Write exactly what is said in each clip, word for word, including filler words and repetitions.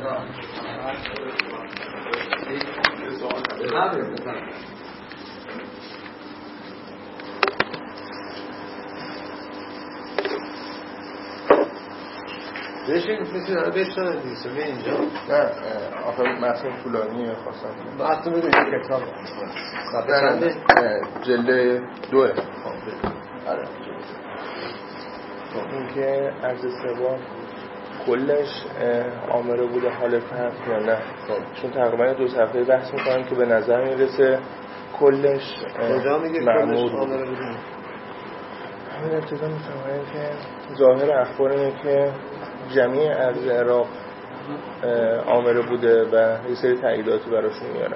بشین میتونم بشنم دیسه به اینجا نه آخر متن طولانیه خواستم متن میدونی کتاب نه جلد دوه آره این که عرض سوم کلش آمره بوده حال فهم یا نه چون تقریبا دو صفحه بحث میکنم که به نظر میرسه کلش کجا میگه کلش آمره بوده همین ابتدا میفهمه که ظاهر اخبار اینه که جمعی ارض عراق آمره بوده و یه سری تاییداتی براشون میارن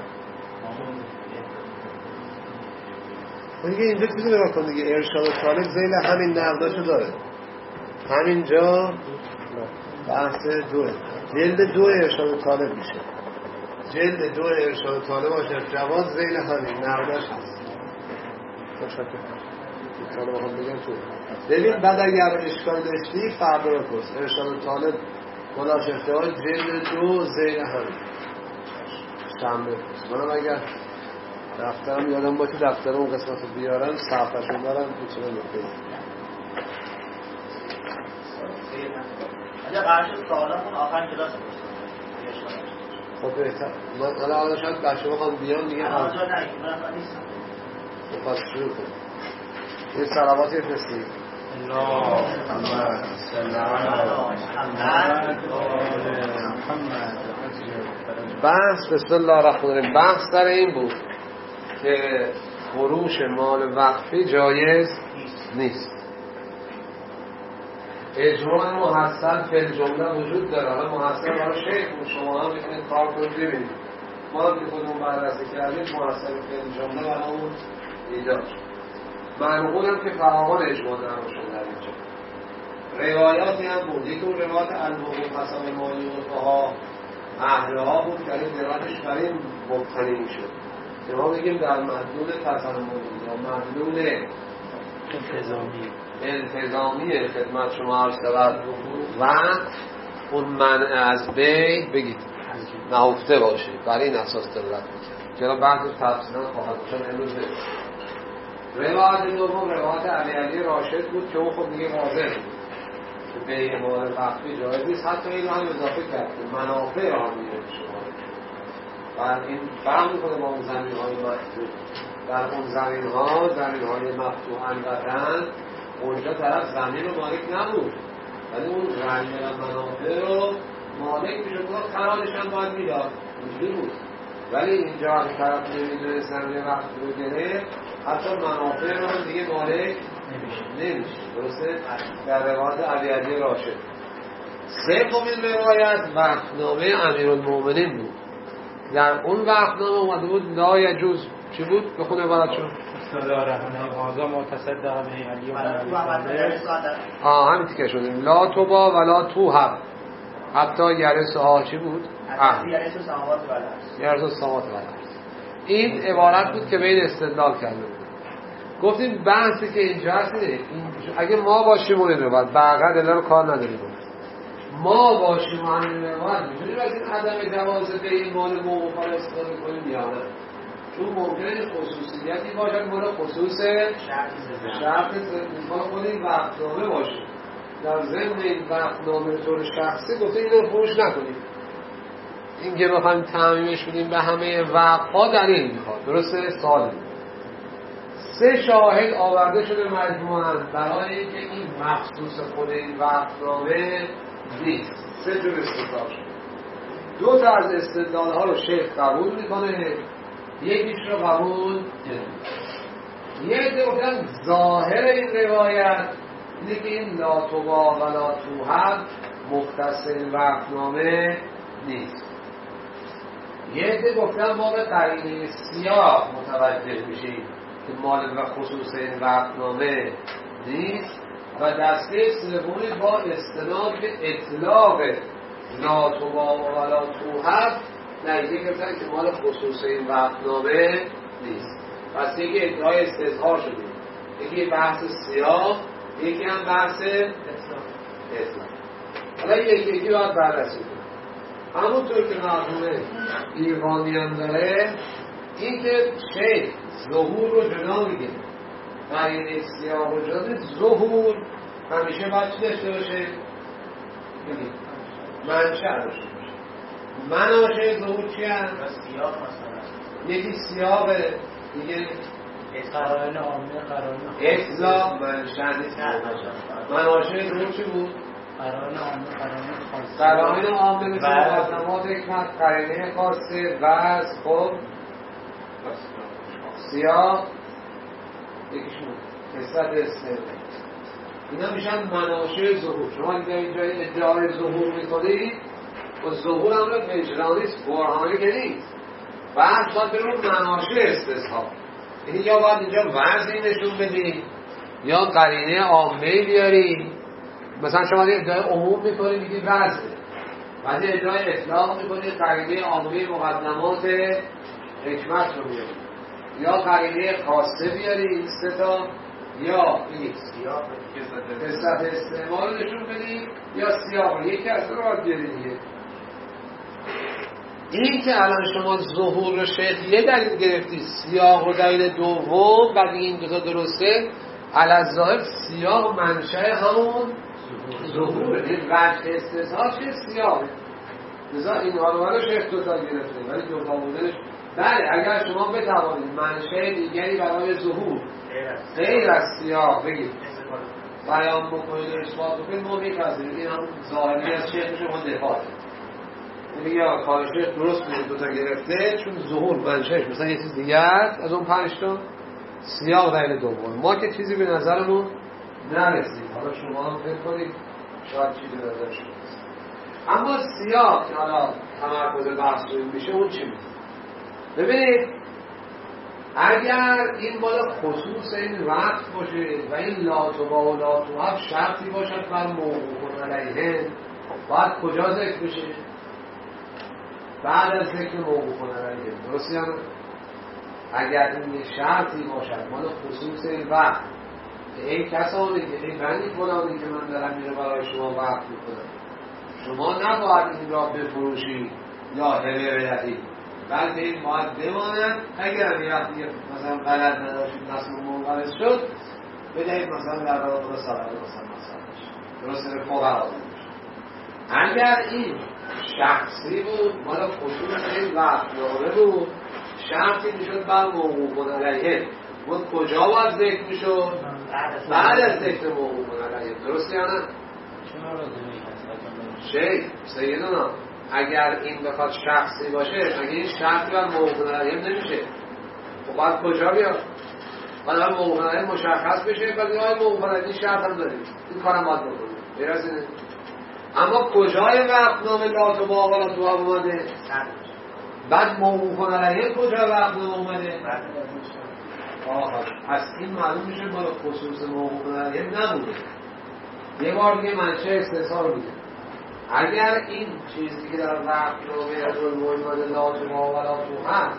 دیگه اینجا چیزی نگاه کن دیگه ارشاد طالب ذیل همین نقداشو داره همینجا بحث دوه جلد دو ارشاد طالب میشه جلد دو ارشاد طالب باشه جواز ذیل همین نقداش هست طالب هم بگم تو ببین بعد اگر اشکال داشتی فردا رو پرس ارشاد طالب مناشفته های جلد دو ذیل همین شنبه پرس منم اگر دفترم یادم باشه دفترم اون قسمت رو بیارم صفحه‌شون دارم میتونم بکنم اگه قرار شد سوالمون آخر کلاس خب بهتر من الان الان شاید بچه بخوام بیان دیگه آنجا نگیم من اصلا نیستم خب پس شروع کنیم یه صلواتی بفرستیم بحث بسم الله الرحمن الرحیم بحث در این بود که فروش مال وقفی جایز نیست اجماع محصل فی الجمله وجود داره حالا محصل برای شیخ بود شما هم میتونید کار کنید ببینید ما هم که خودمون بررسی کردیم محصل فی الجمله برامون ایجاد منقول هم که فراوان اجماع دارم شده در اینجا روایاتی هم بود یک اون روایات الموقع قسم مالی و ها اهلها بود که این دراتش بر این مبتنی میشد که ما بگیم در مدلول تصمیم یا مدلول التزامی التزامی خدمت شما عرض شود و اون منع از بی بگید نهفته باشه برای این اساس دلالت میکنه چرا بعد تفصیلا خواهد چون امروز روایت دوم روایت علی علی راشد بود که اون خب دیگه واضح بود که بی مال وقفی جایز نیست حتی این هم اضافه کرد که منافع را هم میره شما و این فرق میکنه با اون زمین های محدود در اون زمین ها زمین های مفتوحاً وطن اونجا طرف زمین رو مالک نبود ولی اون رنج و منافع رو مالک میشد و خرالش هم باید میداد اینجوری بود ولی اینجا هم طرف نمیدونه زمین وقت رو گرفت حتی منافع رو هم دیگه مالک نمیشه درسته؟ در روایت علی علی راشد سومین روایت وقفنامه امیرالمومنین بود در اون وقفنامه اومده بود لا یجوز چی بود؟ به خود عبارت شد آزا متصدق به علی آه همین تیکه شدیم لا توبا ولا توهب حتی یرس ها چی بود؟ یرس سماوات و الارض یرس سماوات و الارض این عبارت بود که به این استدلال کرده بود گفتیم بحثی که اینجا هست اینه اگه ما باشیم اون روایت بقیه دلار رو کار نداریم ما باشیم همین روایت میتونیم از این عدم جواز به این مال موقع استفاده کنیم یا نه چون ممکنه خصوصیتی باشه مال خصوص شرط مال خود این وقتنامه باشه در ضمن این وقتنامه طور شخصی گفته این رو فروش نکنیم این که بخوایم تعمیمش بدیم به همه وقتها دلیل میخواد درسته سال سه شاهد آورده شده مجموعاً برای اینکه این مخصوص خود این وقتنامه نیست سه جور استدلال شده دو تا از استدلال ها رو شیخ قبول میکنه یکیش رو قبول نمیکنه یه عده گفتن ظاهر این روایت اینه که این لا توبا و لا توهب مختص این وقتنامه نیست یه عده گفتن ما به قرینه سیاه متوجه میشیم که مال و خصوص این وقتنامه نیست و دسته سومی با استناد به اطلاق لا توبا و لا توهب نتیجه گرفتن که مال خصوص این وقتنامه نیست پس یکی ادعای استظهار شده یکی بحث سیاه یکی هم بحث اطلاق حالا یکی یکی باید بررسی کنیم همونطور که مرحوم ایرانیان داره، این که شیخ ظهور رو جدا میگه، قرینه سیاه و جدا. ظهور همیشه باید چی داشته باشه؟ بگید منشأ داشته باشه. مناشه ظهور چی هست؟ سیاه مثلا یکی سیاهه، دیگه قرائن عامه، قرائن اطلاق منشأ نیست. مناشه ظهور چی بود؟ قرائن عامه، قرائن خاصه. قرائن عامه مثل مقدمات حکمت، قرینه خاصه، وضع، خب سیاه یکیشون نسبت استعمال، اینا میشن مناشه ظهور. شما اگه اینجا ادعای ظهور میکنید و ظهور هم رو وجدانیست، برهانی که نیست، بعد باید برون مناشه استصحاب، یعنی یا باید اینجا وضعی نشون بدید یا قرینه عامه بیارید. مثلا شما ادعای عموم میکنید میگید وضعه، بعد ادعای اطلاق میکنید قرینه عامه مقدمات حکمت رو بیارید، یا قرینه خاصه بیارید سه تا، یا بگید سیاه نسبت استعمال رو نشون بدید، یا سیاه. یکی از رو باید بیارید دیگه. این که الان شما ظهور رو شیخ یه دلیل گرفتی، سیاه و دلیل دوم، بعد این دو تا درسته، علی ظاهر سیاه منشأ همون ظهوره، این وجه استثناء چه سیاه. لذا این حالا رو شیخ دو تا گرفته، ولی دو تا بودنش بله اگر شما بتوانید منشأ دیگری برای ظهور غیر از سیاه بگید بیان بکنید و اثبات بکنید، ما میپذیریم. این هم ظاهری از شیخ شما دفاعه، یعنی یا کار شیخ درست بود دو تا گرفته، چون ظهور منشأش مثلا یه چیز دیگه است از اون پنج تا، سیاه دلیل دوم. ما که چیزی به نظرمون نرسید، حالا شما هم فکر کنید شاید چیزی به نظر شما رسید. اما سیاه که حالا تمرکز بحث روی میشه، اون چی میشه؟ ببینید اگر این مال خصوص این وقت باشه و این لا تبا و لا توهب شرطی باشد بر موقوف علیه، باید کجا ذکر بشه؟ بعد از ذکر موقوف علیه. درسته یا نه؟ اگر این یک شرطی باشد مال خصوص این وقت، این کسانی که این بندی فلانی که من دارم اینو برای شما وقت میکنم، شما نباید این را بفروشید یا هبه بدهید، بلکه این باید بماند. اگر هم یه وقتی مثلا غلط نداشتید نصب منقرض شد، بدهید مثلا در راه درست سالانه مثلا مثلا درست به فقرا بدهید. اگر این شخصی بود مالا خصوص این وقت نامه بود، شرطی میشد بر موقوف علیه. اون کجا باید ذکر میشد؟ بعد از ذکر موقوف علیه. درست یا نه؟ شیخ سیدنا اگر این بخواد شخصی باشه، اگر این شرطی بر موقوف علیه نمیشه، خب باید کجا بیاد؟ باید بر موقوف علیه مشخص بشه، بعد آیا موقوف علیه شرط هم داریم، این کارم باید بکنیم. برسینه اما کجای وقت نام لا تبا و لا توهب اومده؟ بعد موقوف علیه کجا وقت نام اومده؟ آخر پس این معلوم میشه مال خصوص موقوف علیه نبوده. یه بار دیگه منشأ استثناء رو میده. اگر این چیزی که در وقت نامه از الموجود لا تبا و لا توهب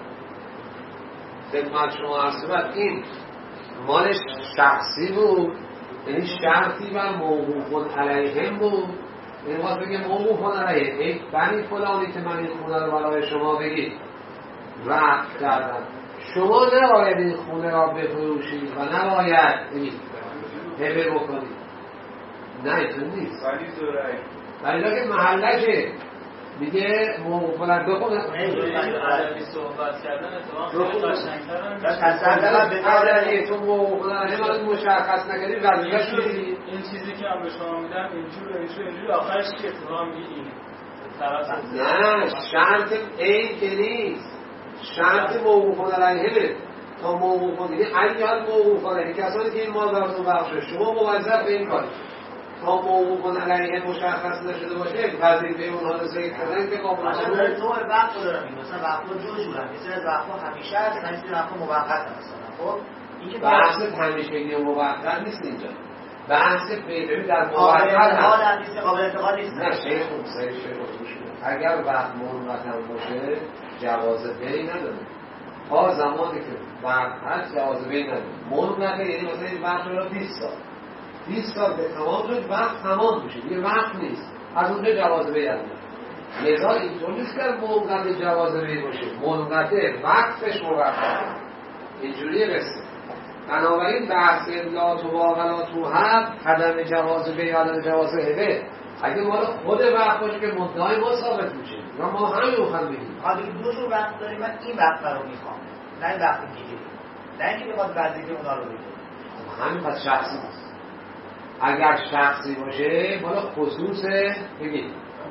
خدمت شما عرض کرد، این مالش شخصی بود، یعنی شرطی بر موقوف علیه بود. این واسه بگه موقوف علیه ای بنی فلانی که من این خونه رو برای شما بگید وقت کردم، شما نباید این خونه را بفروشید و نباید این هبه بکنید. نه اینطور نیست، ولی زورایی ولی که محلشه میگه موقوف علیه بخونه عربی صحبت کردن اتفاقا خیلی قشنگ‌ترن. تصدق به علیه تو موقوف علیه باید مشخص نکردی وظیفه‌ش میدید. این چیزی که من به شما میدم اینجور اینجور اینجور آخرش که اتفاقا میگید نه شرط این که نیست، شرط موقوف علیه تا موقوف دیگه اگر موقوف علیه کسانی که این مال براتون بخشه شما موظف به این کار تا موقوف علیه مشخص نشده باشه وظیفه اونها رو ذکر کردن که قابل مثلا داره نوع وقت رو دارم، مثلا وقت‌ها جوجورن، مثلا از وقت‌ها همیشه هست، مثلا وقت‌ها موقت هست. خب این که بحث همیشگی و موقت نیست اینجا، بحث ببین در قابل موقت انتقال نیست، قابل انتقال نیست. نه شیخ خوب سری شیخ خوب اگر وقت موقت هم باشه جواز بی نداره، تا زمانی که وقت هست جواز بی نداره. موقت یعنی مثلا این وقت رو بیست سال بیست سال به تمام شد، وقت تمام میشه، یه وقت نیست، از اونجا جواز بی نداره. لذا اینطور نیست که موقت جواز بی باشه، منقطع وقتش موقته، اینجوری قصه. بنابراین بحث لا تو واقعا تو هم عدم جواز بی عدم جواز هبه اگه مال خود وقت باشه که مدعای ما ثابت میشه و ما همین رو خواهیم بگیم. حالا دو جور وقت داریم، من این وقت رو میخوام نه این وقت دیگه، نه اینکه بخواد وظیفه اونا رو بگیره. همین پس شخصی هست. اگر شخصی باشه مال خصوصه بگید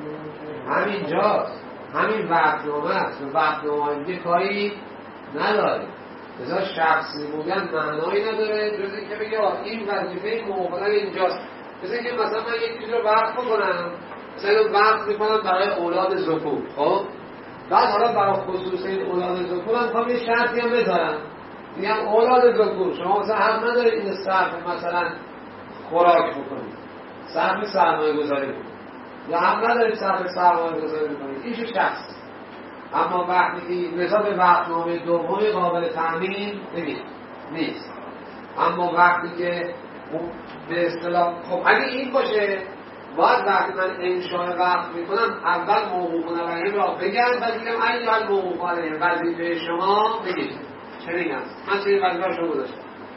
همین جاست، همین وقتنامه است و وقتنامه دیگه کاری نداره. لذا شخصی بودن معنایی نداره جز اینکه بگه این وظیفه موقعا اینجاست. مثل اینکه مثلا من یک چیز رو وقت بکنم، مثلا وقت میکنم برای اولاد ذکور، خب بعد حالا برای خصوص این اولاد ذکور هم میخوام یه شرطی هم بذارم، میگم اولاد ذکور شما مثلا حق ندارید این صرف مثلا خوراک بکنید، صرف سرمایه گذاری بکنید، یا حق ندارید صرف سرمایه گذاری بکنید، این شو شخص. اما وقتی که مثلا به وقتنامه دومی قابل تأمین نیست. اما وقتی که به اصطلاح خب اگه این باشه باید وقتی من انشاء وقت میکنم اول موقوف علیه را بگم بعد بگم اول موقوف علیه وظیفه شما بگید چنین است، من چنین وظیفه شما گذاشتم.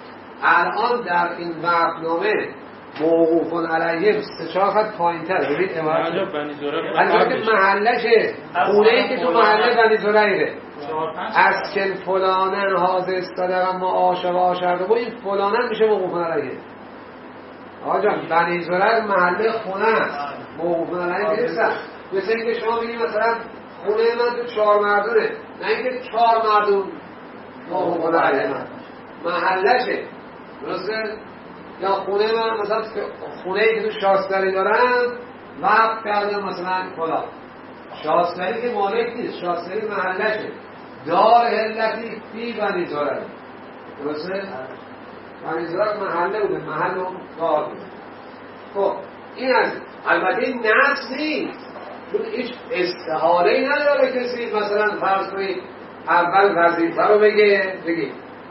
الان در این وقتنامه موقوف علیه سه چهار خط پایین‌تر ببینید عبارت البته محلشه خونه‌ای که تو محله بنی زرعه از که فلانن حاضر صدق معاش و آشرده و این فلانن میشه موقوف علیه. آقا جان بنی زرعه محله خونه است، موقوف علیه نیست. مثل اینکه شما بگید مثلا خونه من تو چهار مردونه، نه اینکه چهار مردون موقوف علیه من محلشه، درسته؟ یا خونه من مثلا خونه ای که تو شاستری دارم وقت کردم مثلا فلان شاستری که مالک نیست، شاستری محلشه، دار علتی فی بنی زرعه، درسته؟ بنی زرعه محله بوده، محل رو دار بوده. خب این از البته این نفس نیست، چون هیچ استحاله نداره کسی مثلا فرض کنید اول وظیفه رو بگه بگید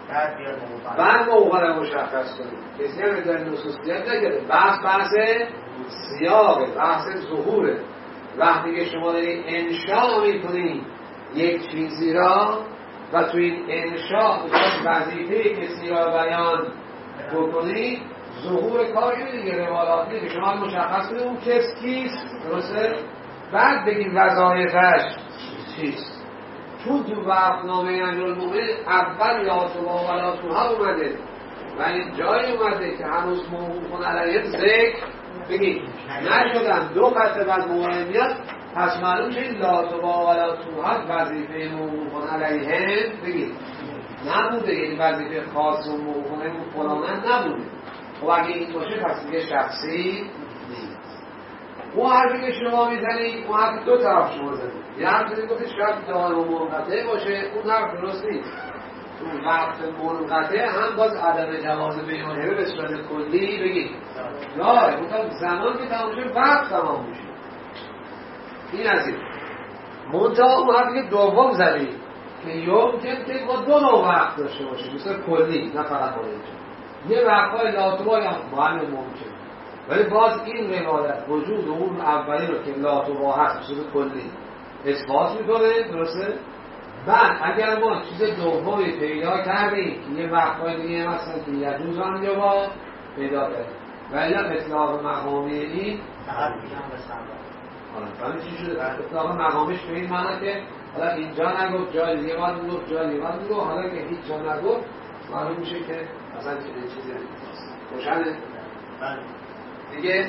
بعد موقع رو مشخص کنید. کسی هم در نصوصیت نکرده. بحث بحث سیاقه، بحث ظهوره. وقتی که شما دارید انشاء میکنید یک چیزی را و تو این انشاء وظیفه کسی را بیان بکنید، ظهور کار اینه دیگه، روالات نیست. شما مشخص کنید اون کس کیست، درسته؟ بعد بگید وظایفش چیست. چون تو وقتنامه امیرالمومنین اول یا تو با ولا تو ها اومده و این جایی اومده که هنوز موقوف علیه ذکر بگید نشدن، دو خط بعد موقع میاد، پس معلوم شد لا تو با ولا تو ها وظیفه موقوف علیه بگید نبوده، یعنی وظیفه خاص و موقوف علیه فلانن نبوده. خب اگه این باشه پس دیگه شخصی نیست. اون حرفی که شما میزنید اون حرف دو طرف شما زنید. یه حرف زنید گفتید شاید دائم و منقطع باشه، اون حرف درست نیست. تو وقت منقطع هم باز عدم جواز بیانه به صورت کلی بگید لا، اون زمان که تمام شد وقت تمام میشه. این از این منتها اون حرفی که دوم زنید که یوم که با دو نوع وقت داشته باشه به صورت کلی، نه فقط باید یه وقتهای لاتوبا یا باید ممکن، ولی باز این روایت وجود اون اولی رو که لاتوبا هست به صورت کلی اثبات میکنه، درسته؟ بعد اگر ما چیز دومی پیدا کردیم که یه وقتهای دیگه مثلا که یجوز هم یا با پیدا کردیم ولی هم اطلاق مقامی این فقط میگم بسنده ولی چی شده؟ اطلاق مقامش به این معنی که حالا اینجا نگفت جای دیگه باید میگفت جای دیگه باید میگفت، حالا که هیچ جا نگفت معلوم میشه که مثلا چیزی روشنه دیگه.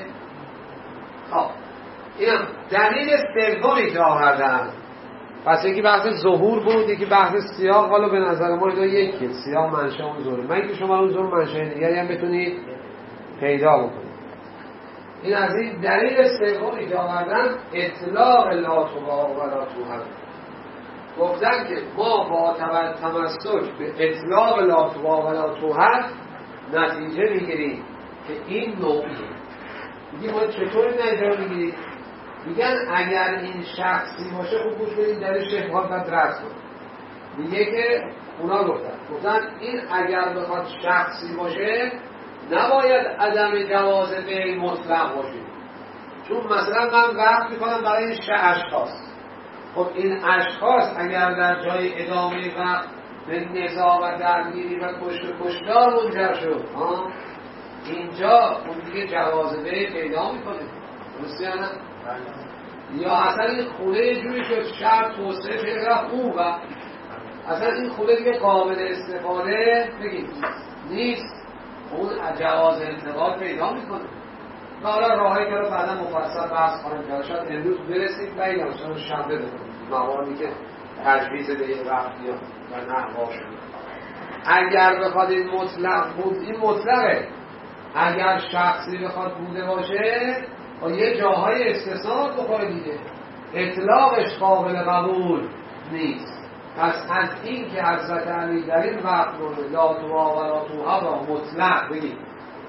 خب اینم دلیل سومی که آوردن، پس یکی بحث ظهور بود، یکی بحث سیاق. حالا به نظر ما اینا یکیه، سیاق منشأ اون ظهور، من که شما اون ظهور منشأ دیگری هم بتونید پیدا بکنید. این از این دلیل سومی که آوردن اطلاق لا تبا و لا توهم، گفتن که ما با تمسک به اطلاق لا تبا و لا توهم نتیجه میگیریم که این نوعیه. میگه ما چطور نتیجه میگیریم؟ میگن اگر این شخصی باشه خوب گوش بدید در شبهات باید رد کنید. میگه که اونا گفتن گفتن این اگر بخواد شخصی باشه نباید عدم جواز به مطلق باشه، چون مثلا من وقت میکنم برای این اشخاص، خب این اشخاص اگر در جای ادامه وقت به نزاع و درگیری و کشت و کشتار منجر شد ها، اینجا اون دیگه جوازه پیدا میکنه، درسته یا نه؟ یا اصلا این خونه یه جوری شد شهر توسعه شده خوب و اصلا این خونه دیگه قابل استفاده بگید نیست، اون جواز انتقال پیدا میکنه. و حالا راهی که رو بعدا مفصل بحث خواهیم کرد، شاید امروز برسید و یا شاید شنبه بکنیم مواردی که تجویز به این وقت یا و نحوا شده. اگر بخواد این مطلق بود، این مطلقه، اگر شخصی بخواد بوده باشه و یه جاهای استثناء بخوره دیگه، اطلاقش قابل قبول نیست. پس از این که حضرت علی در این وقت رو لا توا و لا توها را مطلق بگید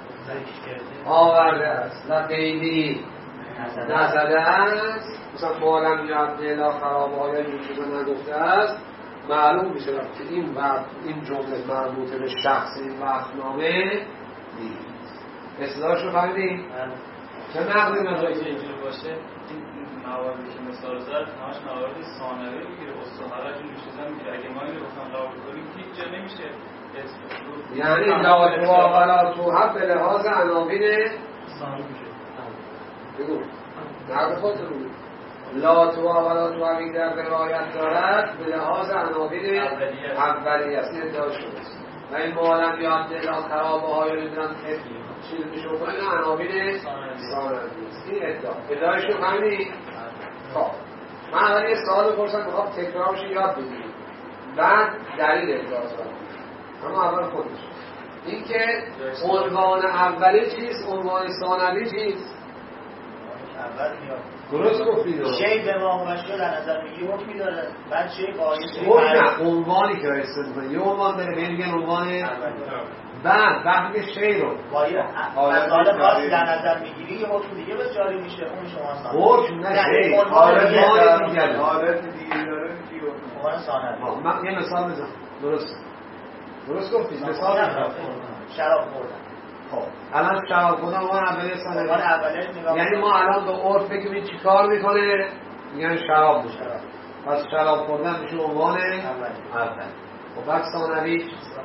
آورده است و قیدی نزده است، مثلا مالم یاد نیلا خرابه های این چیزا نگفته است، معلوم میشه که این وقت این جمله مربوطه به شخص این وقتنامه نیست. اصلاحش رو فهمیدیم؟ چه نقضی نداری که اینجور باشه این مواردی که مثال زد همش موارد ثانوی میگیره، استخارج اینجور چیزا میگیره. اگه ما اینو بخوام قبول کنیم هیچ جا نمیشه. یعنی لا توا و لا توها به لحاظ عناوین ثانوی میشه. بگو نقض خودت رو لا توا و لا توها در روایت دارد به لحاظ عناوین اولیه است. این ادعا شده و این معالم یا عبدالله خرابه های رو میدونم چیز میشه بکنه این عناوین ثانوی است. این ادعا ادعایش رو فهمیدی؟ خب من اول یه سوال بپرسم میخوام تکرارش یاد بگیریم بعد دلیل ادعا کنم. اما اول خودش این که عنوان اولی چیست، عنوان ثانوی چیست؟ اول میاد درست گفتید شی به ما مشکل در نظر میگی حکمی داره، بعد شی قایسی نه عنوانی که استفاده می‌کنه یه عنوان داره بهش میگن عنوان بعد وقتی شی رو باید مسائل خاصی در نظر میگیری یه حکم دیگه به جاری میشه، اون شما ثانوی حکم نه شی عنوان دیگه حالت دیگه داره میگه عنوان ثانوی. من یه مثال بزنم. درست درست گفتید مثال بزنم. شراب خوردن. خب الان شراب خوردن عنوان اولی ثانوی، عنوان اولی نگاه یعنی ما الان به عرف بگیم چی کار میکنه میگن شراب میشه، پس شراب خوردن میشه عنوان اول. خب بعد ثانوی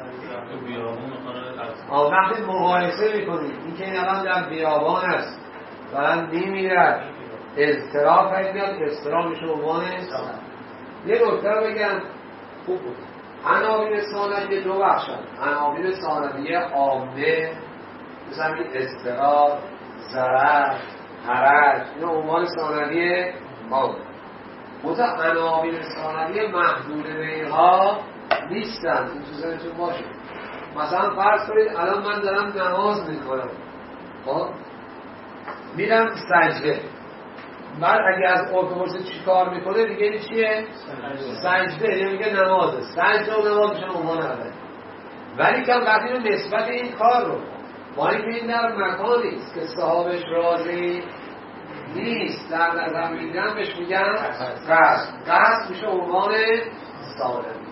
آه وقتی مقایسه میکنید این که این الان در بیابان است دارن میمیرد اضطراب پیدا میاد، اضطراب میشه عنوان یه نکته رو بگم خوب بود. عناوین ثانوی دو بخشن، عناوین ثانوی عامه مثلا اضطراب، ضرر، حرج، این عنوان ثانوی ما. متا عناوین ثانوی محدود به اینها نیستن، این تو ذهنتون باشه. مثلا فرض کنید الان من دارم نماز میکنم، خب میرم سجده، بعد اگه از ارتوپرسی چی کار میکنه دیگه این چیه؟ سجده، یعنی میگه نمازه، سجده و نماز میشه عنوان اول. ولی که وقتی رو نسبت این کار رو با اینکه این در مکانی است که صاحبش راضی نیست در نظر میگیرن بهش میگن قصد. قصد میشه عنوان ثانوی.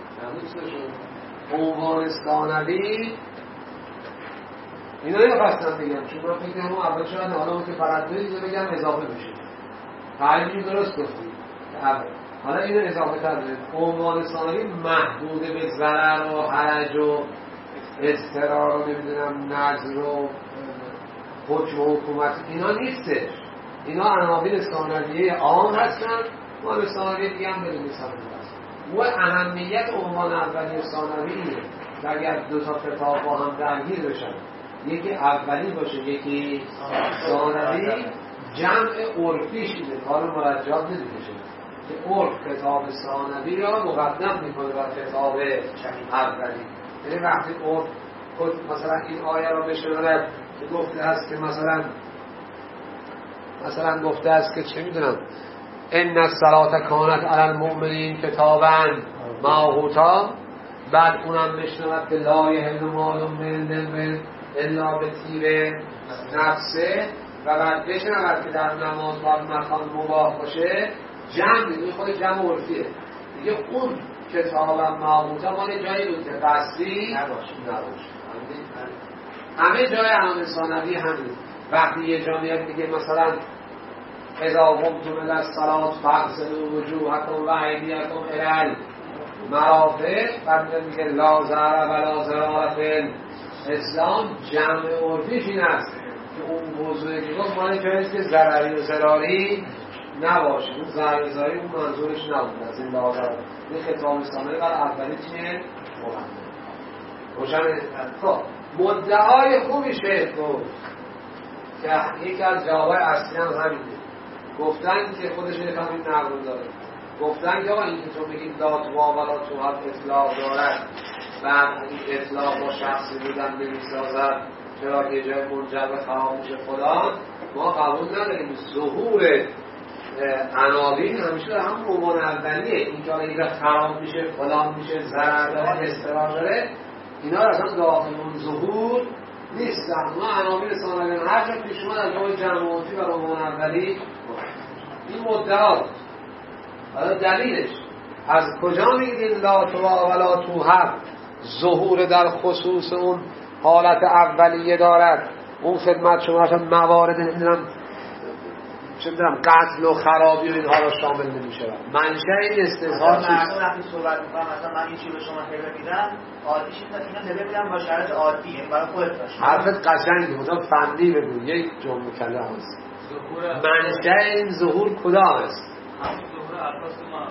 عنوان ثانوی اینا نمیخواستم بگم چون من فکر کنم اول شاید حالا که فرض دیگه بگم اضافه بشه. تعریفی درست گفتید. حالا اینو اضافه کردیم. عنوان ثانوی محدود به ضرر و حرج و اضطرار و نمیدونم نظر و حکم و حکومت اینا نیستش. اینا عناوین ثانویه عام هستن. ما به ثانویه دیگه هم بریم ثانوی هستن. و اهمیت عنوان اولی ثانویه که اگر دو تا کتاب با هم درگیر بشن یکی اولی باشه یکی ثانوی جمع عرفیش اینه، کار مرجعات نمیشه که عرف کتاب ثانوی را مقدم میکنه بر کتاب اولی. یعنی وقتی عرف مثلا این آیه را بشنود که گفته است که مثلا مثلا گفته است که چه میدونم ان الصلاة کانت علی المؤمنین کتابا موقوتا، بعد اونم بشنود که لا یحل مال من الا به تیب نفسه، و بعد بشنود که در نماز باید مکان مباح باشه، جمع دیگه خود جمع عرفیه دیگه. اون کتابا موقوتا مال جایی بود که قصدی نباشه نباشه. همه جای عناوین ثانوی همین. وقتی یه جا میاد دیگه مثلا اذا قمتم الی الصلاة فاغسلوا وجوهکم و ایدیکم الی المرافق. بعد میگه لا ضرر ولا ضرار فی الاسلام. جمع عرفیش این است که اون موضوعی که گفت مال جاییست که ضرری و ضراری نباشه. اون ضرر و ضراری اون منظورش نبود از این لا ضرر. این خطاب ثانی بر اولی چیه؟ مقدمه. روشن. خب مدعای خوبی شیخ گفت که یکی از جوابای اصلی هم همینه. گفتن که خودش یک همین نقل داره. گفتن که آقا این که تو بگید لا تو ولا تو هم اطلاق دارد و این اطلاق با شخصی بودن نمیسازد چرا که جای منجر به خراب میشه فلان، ما قبول نداریم. ظهور عناوین همیشه هم عنوان اولیه. این که این خراب میشه فلان میشه ضرر داره استرار داره، اینا اصلا داخل اون ظهور نیستن. ما عناوین ثانویان هر جا پیش اومد از جای جمعاتی و عنوان اولی این مدعا. حالا دلیلش از کجا میگید لا تو ولا تو هم ظهور در خصوص اون حالت اولیه دارد؟ اون خدمت شما اصلا موارد نمیدونم چه میدونم قتل و خرابی و اینها رو شامل نمیشه. منشأ این استظهار چیست؟ من وقتی صحبت میکنم مثلا من این چیزی به شما هبه میدم، عادیش اینه هبه میدم با شرایط عادی، یعنی برای خودت باشه. حرفت قشنگه، مثلا فنی بگو. یک جمله کلمه هست. منشأ این ظهور کدام است؟ ظهور الفاظ ما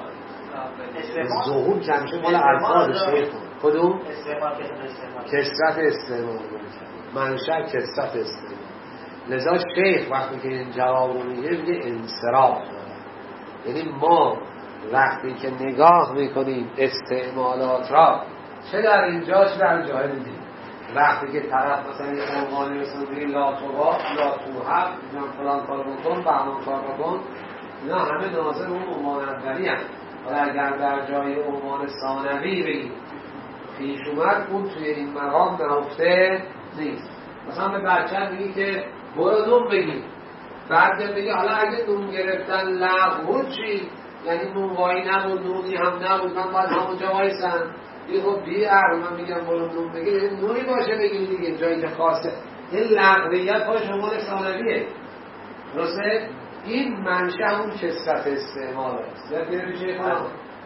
ظهور که همیشه مال الفاظ شیخ. کدوم؟ استعمال استعمال کثرت استعمال. منشأ کثرت استعمال. لذا شیخ وقتی که این جواب رو میگه میگه انصراف. یعنی ما وقتی که نگاه میکنیم استعمالات را چه در اینجا چه در جای دیگه، وقتی که طرف مثلا یه عنوانی مثلا میگه لا توبا لا توحب فلان کار بکن بهمان کار بکن، اینا همه ناظر اون عنوان اولی هم. حالا اگر در جای عنوان ثانوی بگیم پیش اومد، اون توی این مقام نهفته نیست. مثلا به بچه میگی که برو نون بگی، بعد میگه حالا اگه نون گرفتن لغو بود چی؟ یعنی نون وایی نبود نونی هم نبود من باید همونجا وایسم. یه خب بی عرض من میگم برو نون بگی نونی باشه بگی دیگه جایی که خاصه. این لغویت پای شمال ثانویه. درسته؟ این منشأ اون کثرت استعمال است. یاد بگیری چه کنم؟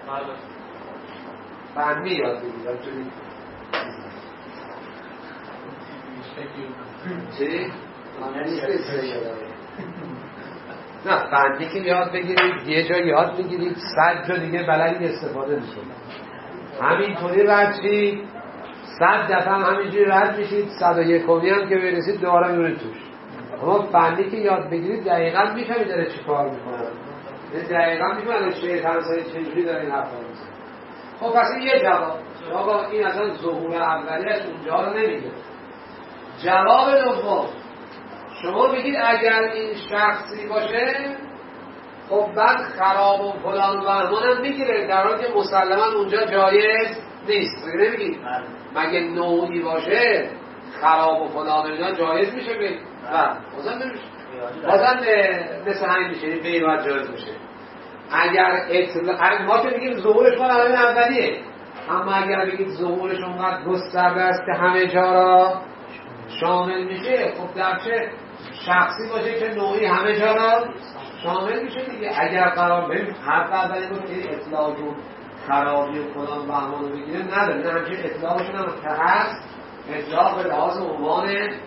فهمی یاد بگیری چی؟ نه فنی که یاد بگیرید یه جا یاد بگیرید صد جا دیگه بلدی استفاده میشید. همینطوری رد شید صد دفعه هم همینجوری رد میشید، صد و یکمی هم که برسید دوباره میرید توش. اما فنی که یاد بگیرید دقیقا میفهمید داره چی کار میکنه، دقیقا میفهمید شیخ همسایی چجوری داره این حرفا میزنه. خب پس این یه جواب. آقا این اصلا ظهور اولی از اونجا رو نمیگه. جواب دوم شما بگید اگر این شخصی باشه خب بعد خراب و فلان و بهمان هم میگیره، در حالی که مسلما اونجا جایز نیست. نمیگید مگه نوعی باشه خراب و فلان اینا جایز میشه بگید؟ نه بازم نمیشه، بازم مثل همین میشه بین باید جایز میشه. اگر اطلاع ما که بگیم ظهورش مال همین اولیه، اما اگر بگید ظهورش اونقدر گسترده است که همه جا را شامل میشه، خب در چه شخصی باشه که نوعی همه جا را شامل میشه دیگه. اگر قرار بریم حرف اولی بود که اطلاع و خرابی و فلان بهمان رو بگیره نداره، نه همچین اطلاعشون هم که هست اطلاع به لحاظ عنوان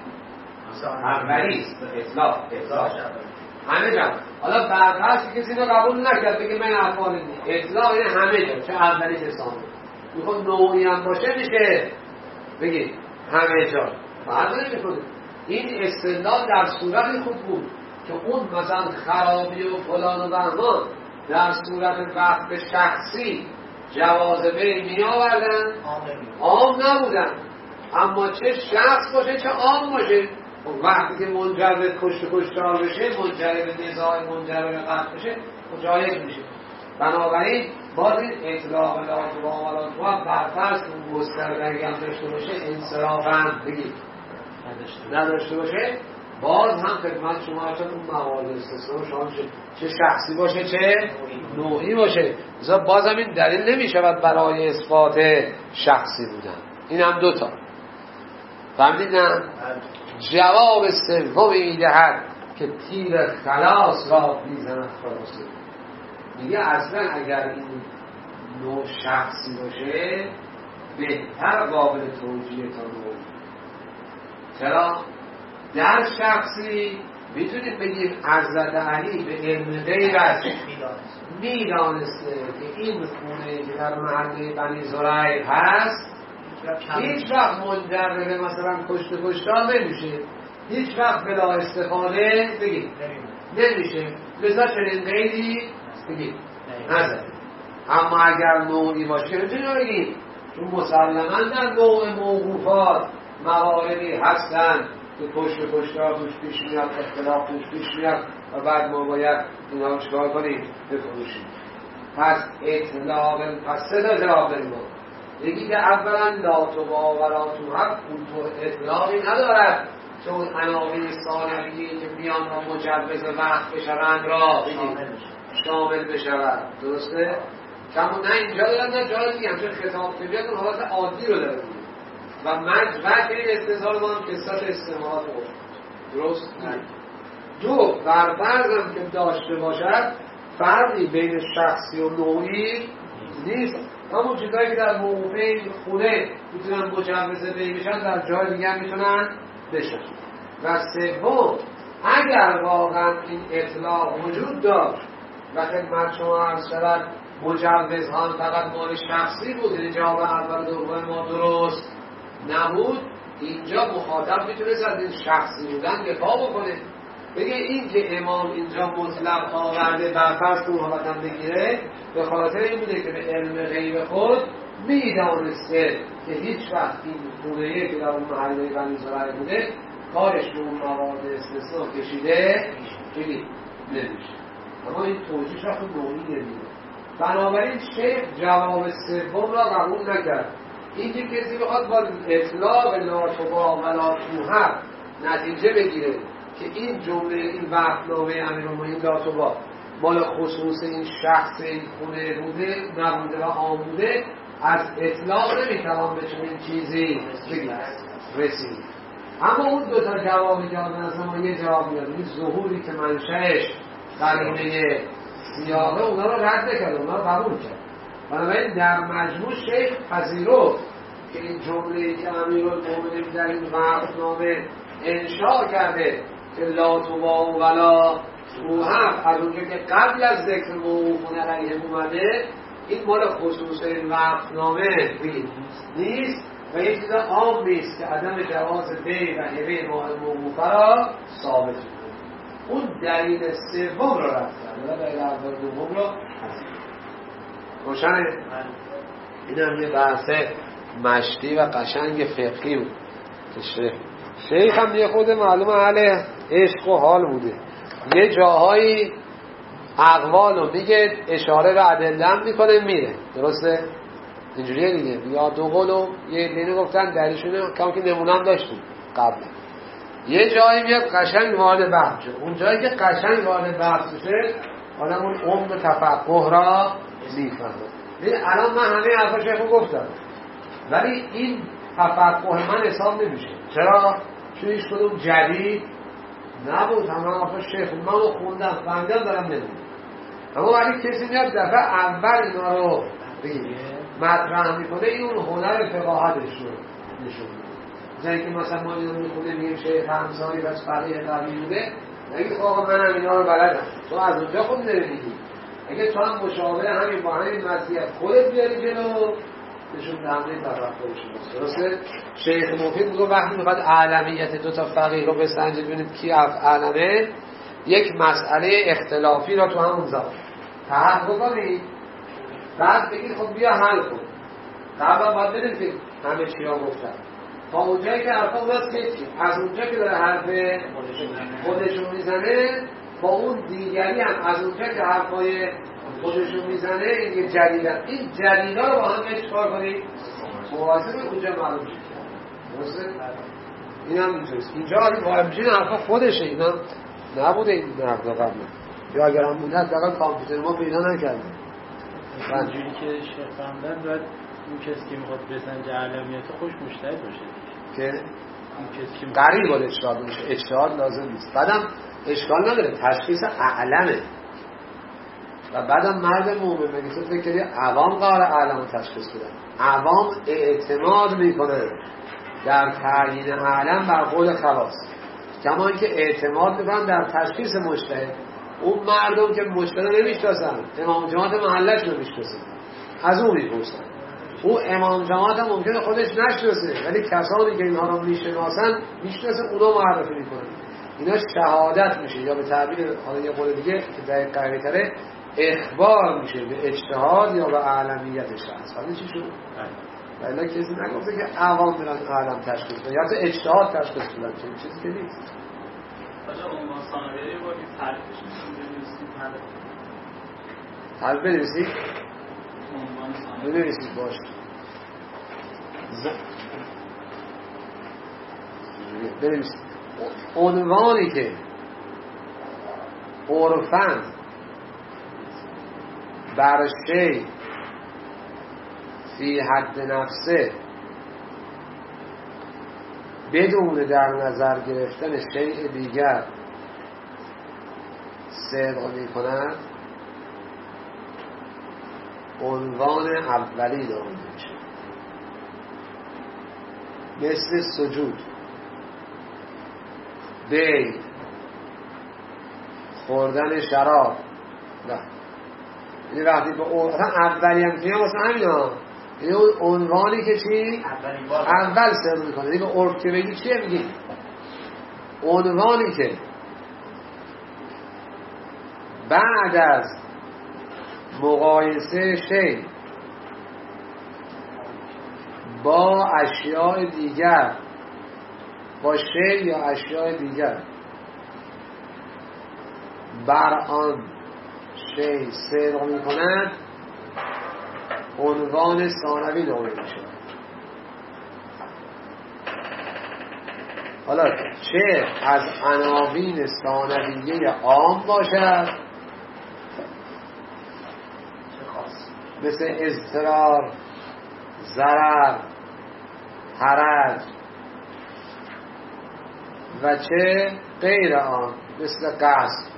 اولی است. اطلاع اطلاع همه جا. حالا برخلاف کسی رو قبول نکرد بگه من افعال نیست، اطلاع این همه جا چه اولی چه ثانی. میخواد نوعی هم باشه میشه بگید همه جا فرق نمیکنه. این استدلال در صورت خوب بود که اون مثلا خرابی و فلان و بهمان در صورت وقت شخصی جواز بین می آوردن، عام نبودن. اما چه شخص باشه چه عام باشه، وقتی که منجر به کشت کشتار بشه، منجر به نزاع، منجر به قتل بشه، جایز میشه. بنابراین باز این اطلاق لا تو ولا تو برفرض اون گستردگی هم داشته باشه انصراف هم بگید نداشته باشه، باز هم خدمت شما هستن اون موارد استثنا شما چه شخصی باشه چه نوعی باشه. باز هم این دلیل نمیشود برای اثبات شخصی بودن. این هم دوتا فهمیدید نه؟ جواب سوم میدهد که تیر خلاص را میزند خلاصه. میگه اصلا اگر این نوع شخصی باشه بهتر قابل توجیه تا نوع. چرا؟ در شخصی میتونیم بگیم حضرت علی به علم غیب است میدانسته که این خونه که در محله بنی زرعی هست هیچ وقت منجر به مثلا کشت کشتار نمیشه، هیچ وقت بلا استفاده بگیم نمیشه، لذا چنین غیبی بگیم نزده. اما اگر نوعی باشه نمیتونیم بگیم، چون مسلماً در نوع موقوفات مواردی هستن که پشت پشتار توش پیش میاد، اختلاف توش پیش میاد و بعد ما باید اینا رو چکار کنیم؟ بفروشیم. پس اطلاق پس سه تا جواب داریم. یکی که اولا لا تباع و لا توهب اون تو اطلاقی ندارد که اون عناوین ثانویه‌ای که میان و مجوز وقت بشوند را شامل بشود. درسته؟ کمون نه اینجا دارن نه جای دیگه همچون خطاب که بیاد اون حالت عادی رو داره و مجمع که این استظهار ما هم قصت استعمالات رو درست؟ نه. دو برفرض هم که داشته باشد فرقی بین شخصی و نوعی نیست. همون چیزایی که در موقوفه خونه میتونن مجوزه بی بشن در جای دیگه هم میتونن بشن. و سوم اگر واقعا این اطلاق وجود داشت و خدمت شما عرض شود مجوزها فقط مال شخصی بود، این جواب اول دوم ما درست نبود، اینجا مخاطب میتونه از این شخصی بودن دفاع بکنه، بگه این که امام اینجا مطلق آورده برفرض اون حالت هم بگیره به خاطر این بوده که به علم غیب خود میدانسته که هیچ وقت این خونه‌ای که در اون محله بنی زرعی بوده کارش به اون موارد استثناء کشیده نمیشه. اما این توجیهش وقت نوعی نمیده. بنابراین شیخ جواب سوم را قبول نکرد. این که کسی بخواد با اطلاق لا تباع و لا توهب نتیجه بگیره که این جمله این وقتنامه امیرالمومنین لا تباع مال خصوص این شخص این خونه بوده نبوده و عام بوده، از اطلاق نمیتوان به چنین چیزی رسید. اما اون دو تا جواب ایجاد نظر ما یه جواب میاد، این ظهوری که منشأش قرینه سیاقه اونا رو رد نکرد، اونا رو قبول کرد. بنابراین در مجموع شیخ پذیرفت که این جمله که امیرالمومنین در این وقتنامه انشاء کرده که لا تباع و لا توهب از اونجا که قبل از ذکر موقوفون علیه اومده این مال خصوص این وقتنامه نیست و یک چیز عام نیست که عدم جواز بی و هبه مال موقوفه را ثابت کنه. اون دلیل سوم را رفت کرد و دلیل اول دوم را روشنه. این هم یه بحث مشتی و قشنگ فقهی بود که شیخ شیخ هم یه خود معلوم اهل عشق و حال بوده، یه جاهایی اقوال رو میگه اشاره به ادله میکنه میره، درسته؟ اینجوریه دیگه. یا دو قولو یه دینه گفتن دلیلشونه کم که نمونه هم داشتیم قبل. یه جایی میاد قشنگ وارد بحث شد، اون جایی که قشنگ وارد بحث شد آدم اون عمق تفقه را میفهمه. ببین الان من همه حرفا شیخو گفتم ولی این تفقه من حساب نمیشه. چرا؟ چون هیچ کدوم جدید نبود، همه حرفا شیخ من رو خوندم فهمیدم دارم نمیدونم. اما ولی کسی میاد دفعه اول اینا رو مطرح میکنه، این اون هنر فقاهتش رو نشون میده. جایی که مثلا ما اینو میخونه میگیم شیخ همسایی بس فقیه قوی بوده، نگید خواهم من هم اینا رو بلدم، تو از اونجا خود نمیدی. اگه تو هم مشابه همین با همین مزیت خودت بیاری جلو نشون دهنده تفقهش است. درسته؟ شیخ مفید میگه وقتی میخواد اعلمیت دو تا فقیه رو بسنجید ببینید کی اعلمه، یک مسئله اختلافی را تو همون زمان تحقق کنید، بعد بگید خب بیا حل کن. قبلا باید بدید که همه چی ها گفتن تا اونجایی که حرفا باید کشید، از اونجا که داره حرف خودشون میزنه با اون دیگری هم از اونجا که حرفای خودشون میزنه این یه جدیدن، این جدیدها رو با هم یه چکار کنید موازه به اونجا معلوم شد. درسته؟ این هم اینجاست. اینجا آنی با همچین حرفا خودشه، این هم نبوده این نقضا قبل، یا اگر هم بوده حداقل کامپیوتر ما پیدا نکرده. اینجوری که شیخ فهمدن باید اون کسی که میخواد بسنجه علمیت خوش مجتهد باشه که اون کسی که قریب باید اجتهاد باشه، اجتهاد لازم نیست. بعدم اشکال نداره، تشخیص اعلمه. و بعدم مرد مومن مگه تو فکر کردی عوام قرار اعلم رو تشخیص بدن؟ عوام اعتماد میکنن در تعیین اعلم بر قول خواص، کما اینکه اعتماد میکنن در تشخیص مجتهد. اون مردم که مجتهد نمیشناسن، امام جماعت محلش رو میشناسن، از اون میپرسن. او امام جماعت هم ممکنه خودش نشناسه، ولی کسانی که اینها رو میشناسن میشناسن، اونا معرفی میکنن. اینا شهادت میشه، یا به تعبیر حالا یه قول دیگه که دقیق قوی تره، اخبار میشه به اجتهاد یا به اعلمیت شخص. حالا چی شد؟ ولی کسی نگفته که عوام برن اعلم تشخیص بدن یا حتی اجتهاد تشخیص بدن، چه چیزی که نیست. آجا عنوان ثانویه یه باری تعریفش میشون بنویسید مدد تعریف بنویسید؟ عنوان ثانویه بنویسید باشه. ز... بنویسید عنوانی که عرفاً بر شی فی حد نفسه بدون در نظر گرفتن شیء دیگر صدق می کند، عنوان اولی نامیده میشه. مثل سجود، بی، خوردن شراب. نه، یعنی وقتی به اولی هم که واسه همین ها، یعنی اون عنوانی که چی؟ اول سر میکنه. یعنی به عرف که بگی چیه میگی؟ عنوانی که بعد از مقایسه شی با اشیاء دیگر، با شی یا اشیاء دیگر بر آن شی صدق می کند، عنوان ثانوی نامیده میشه. حالا چه از عناوین ثانویه عام باشد، مثل اضطرار، ضرر، حرج، و چه غیر آن، مثل قصد.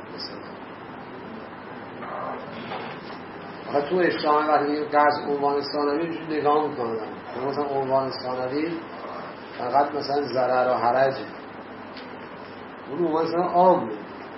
آخه تو اشتهامه وقتی میگه قصد عنوان ثانوی نگاه میکنن، مثلا عنوان ثانوی فقط مثلا ضرر و حرجه، اون عنوان مثلا عام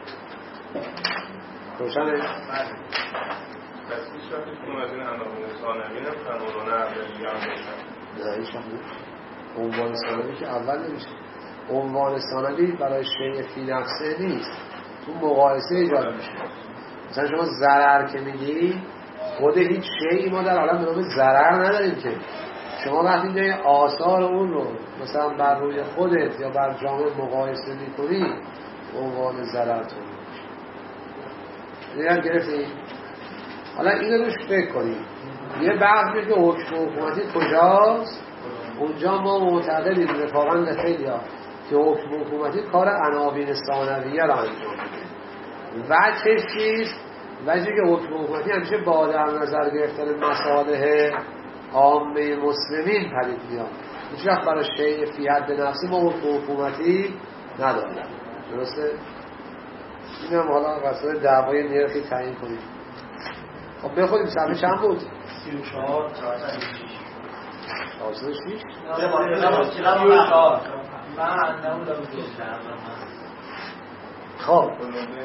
روشنه. پس هیچ وقتی کنون از این عناوین ثانوی نمیتونن عنوان اولی هم باشن؟ نه، هیچ وقت عنوان ثانوی که اول نمیشه. عنوان ثانوی برای شیء فی نفسه نیست، تو مقایسه ایجاد میشه. مثلا شما ضرر که میگی، خود هیچ شیئی ما در عالم به نام ضرر نداریم که شما وقتی جای آثار اون رو مثلا بر روی خودت یا بر جامعه مقایسه میکنی، عنوان ضرر تو میشه. گرفتیم؟ حالا اینو روش فکر کنیم. یه بحث که حکم حکومتی کجاست؟ اونجا ما معتقدیم رفاقاً خیلی ها که حکم حکومتی کار عناوین ثانویه را انجام میده. وجهش چیست؟ وجهی که حکم حکومتی همیشه با در نظر گرفتن مصالح عامه مسلمین پدید میاد. هیچ وقت برای شیء فی حد نفسی ما حکم حکومتی نداریم. درسته؟ این هم حالا وسط دعوای نرخی تعیین کنیم. خب بخونیم صفحه چند بود؟ سی و چهار چهارصد و شش. خب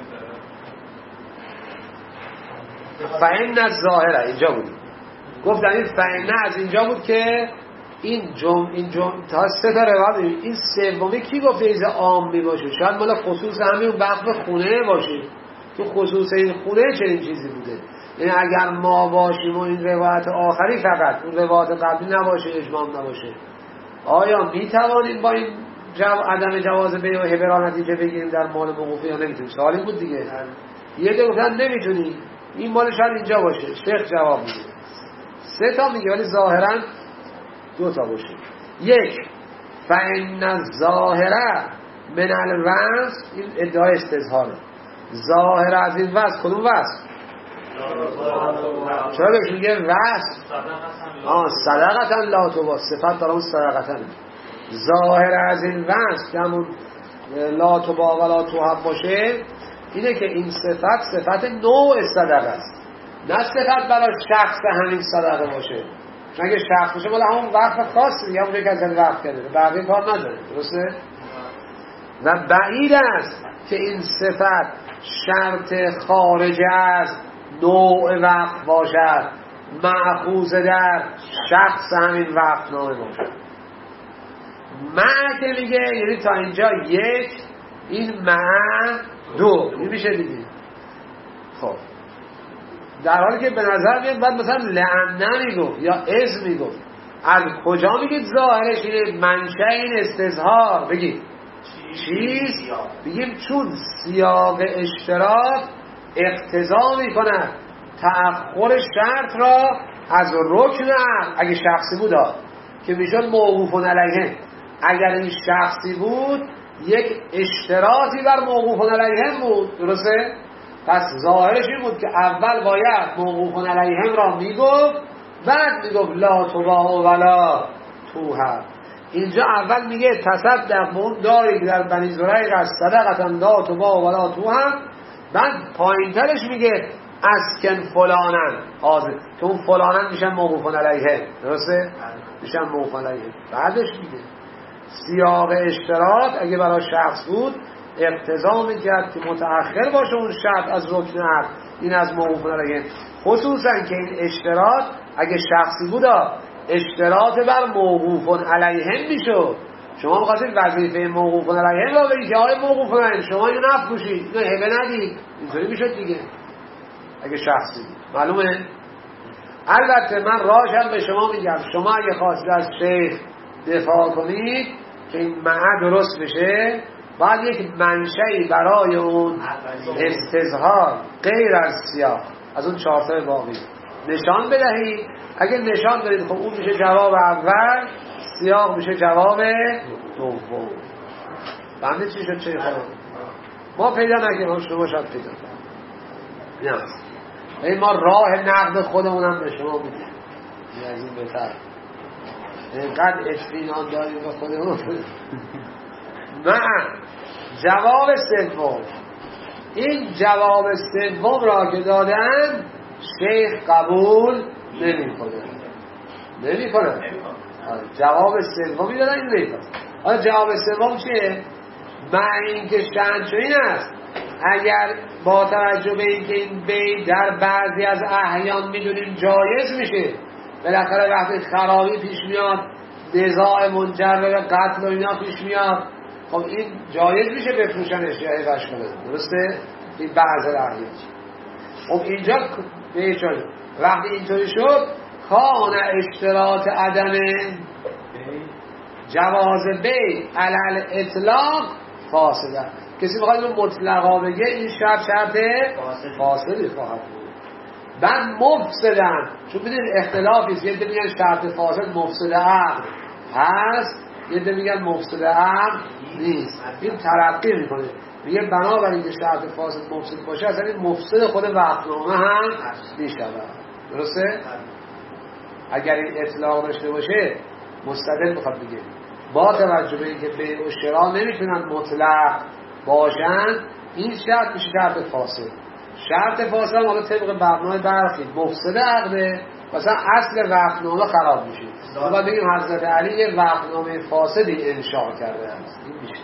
فإن الظاهره اینجا بود. گفتم این فإن از اینجا بود که این جمع این جمع تا سه تا روایت. این سومی کی گفت فیض عامی باشه؟ شاید مال خصوص همین وقف خونه باشه. تو خصوص این خونه چنین چیزی بوده. یعنی اگر ما باشیم و این روایت آخری فقط اون روایت قبلی نباشه، اجماع نباشه، آیا می توانیم با این جو... عدم جواز بیع و هبه را نتیجه بگیریم در مال موقوفی یا نمیتونیم؟ سوالی بود دیگه. یه ده گفتن نمیتونیم، این مال شاید اینجا باشه. شیخ جواب میده سه تا میگه، ولی ظاهرا دو تا باشه. یک، فإن الظاهره من الوصف، این ادعای استظهاره. ظاهر از این وصف کدوم وصف؟ چرا بهش میگه وصف؟ آه صدقتا لا تبا، صفت دارم صدقتا. ظاهر از این وصف که همون لا تبا و لا توحب باشه، اینه که این صفت صفت نوع صدقه است، نه صفت برای شخص همین صدقه باشه. مگه شخص باشه بالا همون وقت خاصی دیگه همون که از این وقت کرده بقیه کار نداره، درسته؟ و بعید است که این صفت شرط خارج از نوع وقت باشد، مأخوذ در شخص همین وقت نامه باشد. مع که میگه یعنی تا اینجا یک، این مع دو، این میشه دیگه. خب در حالی که به نظر میاد باید مثلا لعنه میگفت یا از میگفت. از کجا میگید ظاهرش اینه؟ منشأ این استظهار بگید چیست؟ بگیم چون سیاق اشتراک اقتضا میکند تأخر شرط را از رکن اگه شخصی بود که میشد موقوف علیه. اگر این شخصی بود یک اشتراطی بر موقوف علیهم بود، درسته؟ پس ظاهرش این بود که اول باید موقوف علیهم را میگفت، بعد میگفت لا تباع ولا توهب. اینجا اول میگه تصدق به اون داری که در بنی زریق از صدقتا لا تباع ولا توهب، بعد پایین ترش میگه اسکن فلانن حاضر که اون فلانن میشن موقوف علیه، درسته؟ میشن موقوف علیه. بعدش میگه سیاق اشتراط اگه برای شخص بود اقتضا میکرد که متأخر باشه اون شرط از رکن عقد، این از موقوف علیه. خصوصا که این اشتراط اگه شخصی بود اشتراط بر موقوف علیه میشد. شما می‌خواستید وظیفه موقوف علیه را بگید که آقای موقوف علیه شما اینو نفروشید، اینو هبه ندید، اینطوری میشد دیگه اگه شخصی بود. معلومه؟ البته من راهشم به شما میگم، شما اگه خواستید از شیخ دفاع کنید که این معه درست بشه، باید یک منشأی برای اون استظهار غیر از سیاق از اون چهارتای باقی نشان بدهید. اگه نشان بدید خب اون میشه جواب اول، سیاق میشه جواب دوم. بنده چی شد چه خواهد ما پیدا نکنیم، شما شاید پیدا کنیم. این ما راه نقد خودمونم به شما میدیم، این از این بهتر اینقدر اطمینان داریم به خودمون. نه جواب سوم، این جواب سوم را که دادن شیخ قبول نمی کنه نمی کنه جواب سومی دادن این نمی کنه. حالا جواب سوم چیه؟ مع این که شأن چو این است اگر با توجه به این که این بی در بعضی از احیان میدونیم جایز میشه، بالاخره وقتی خرابی پیش میاد، نزاع منجر به قتل و اینا پیش میاد، خب این جایز میشه بفروشنش یا عوض کنه، درسته؟ این بعض احیان. خب اینجا بیشون وقتی اینطوری شد کان اشتراط عدم جواز بی علل اطلاق فاسده. کسی بخواد رو مطلقا بگه این شرط شرط فاسدی خواهد بود. بعد مفسدن، چون بدید اختلافیست، یه ده میگن شرط فاسد مفسد عقل هست، یه ده میگن مفسد عقل نیست. این ترقی میکنه، میگه بنابراین که شرط فاسد مفسد باشه اصلا این مفسد خود وقتنامه هم میشود، درسته؟ اگر این اطلاق داشته باشه مستدل بخواد بگه با توجه به اینکه بیع و شراء نمیتونن مطلق باشن، این شرط میشه شرط فاسد. شرط فاسد هم حالا طبق مبنای برخی مفسد عقده، مثلا اصل وقتنامه خراب میشه، ما باید بگیم حضرت علی یه وقتنامه فاسدی انشاء کرده است. این میشه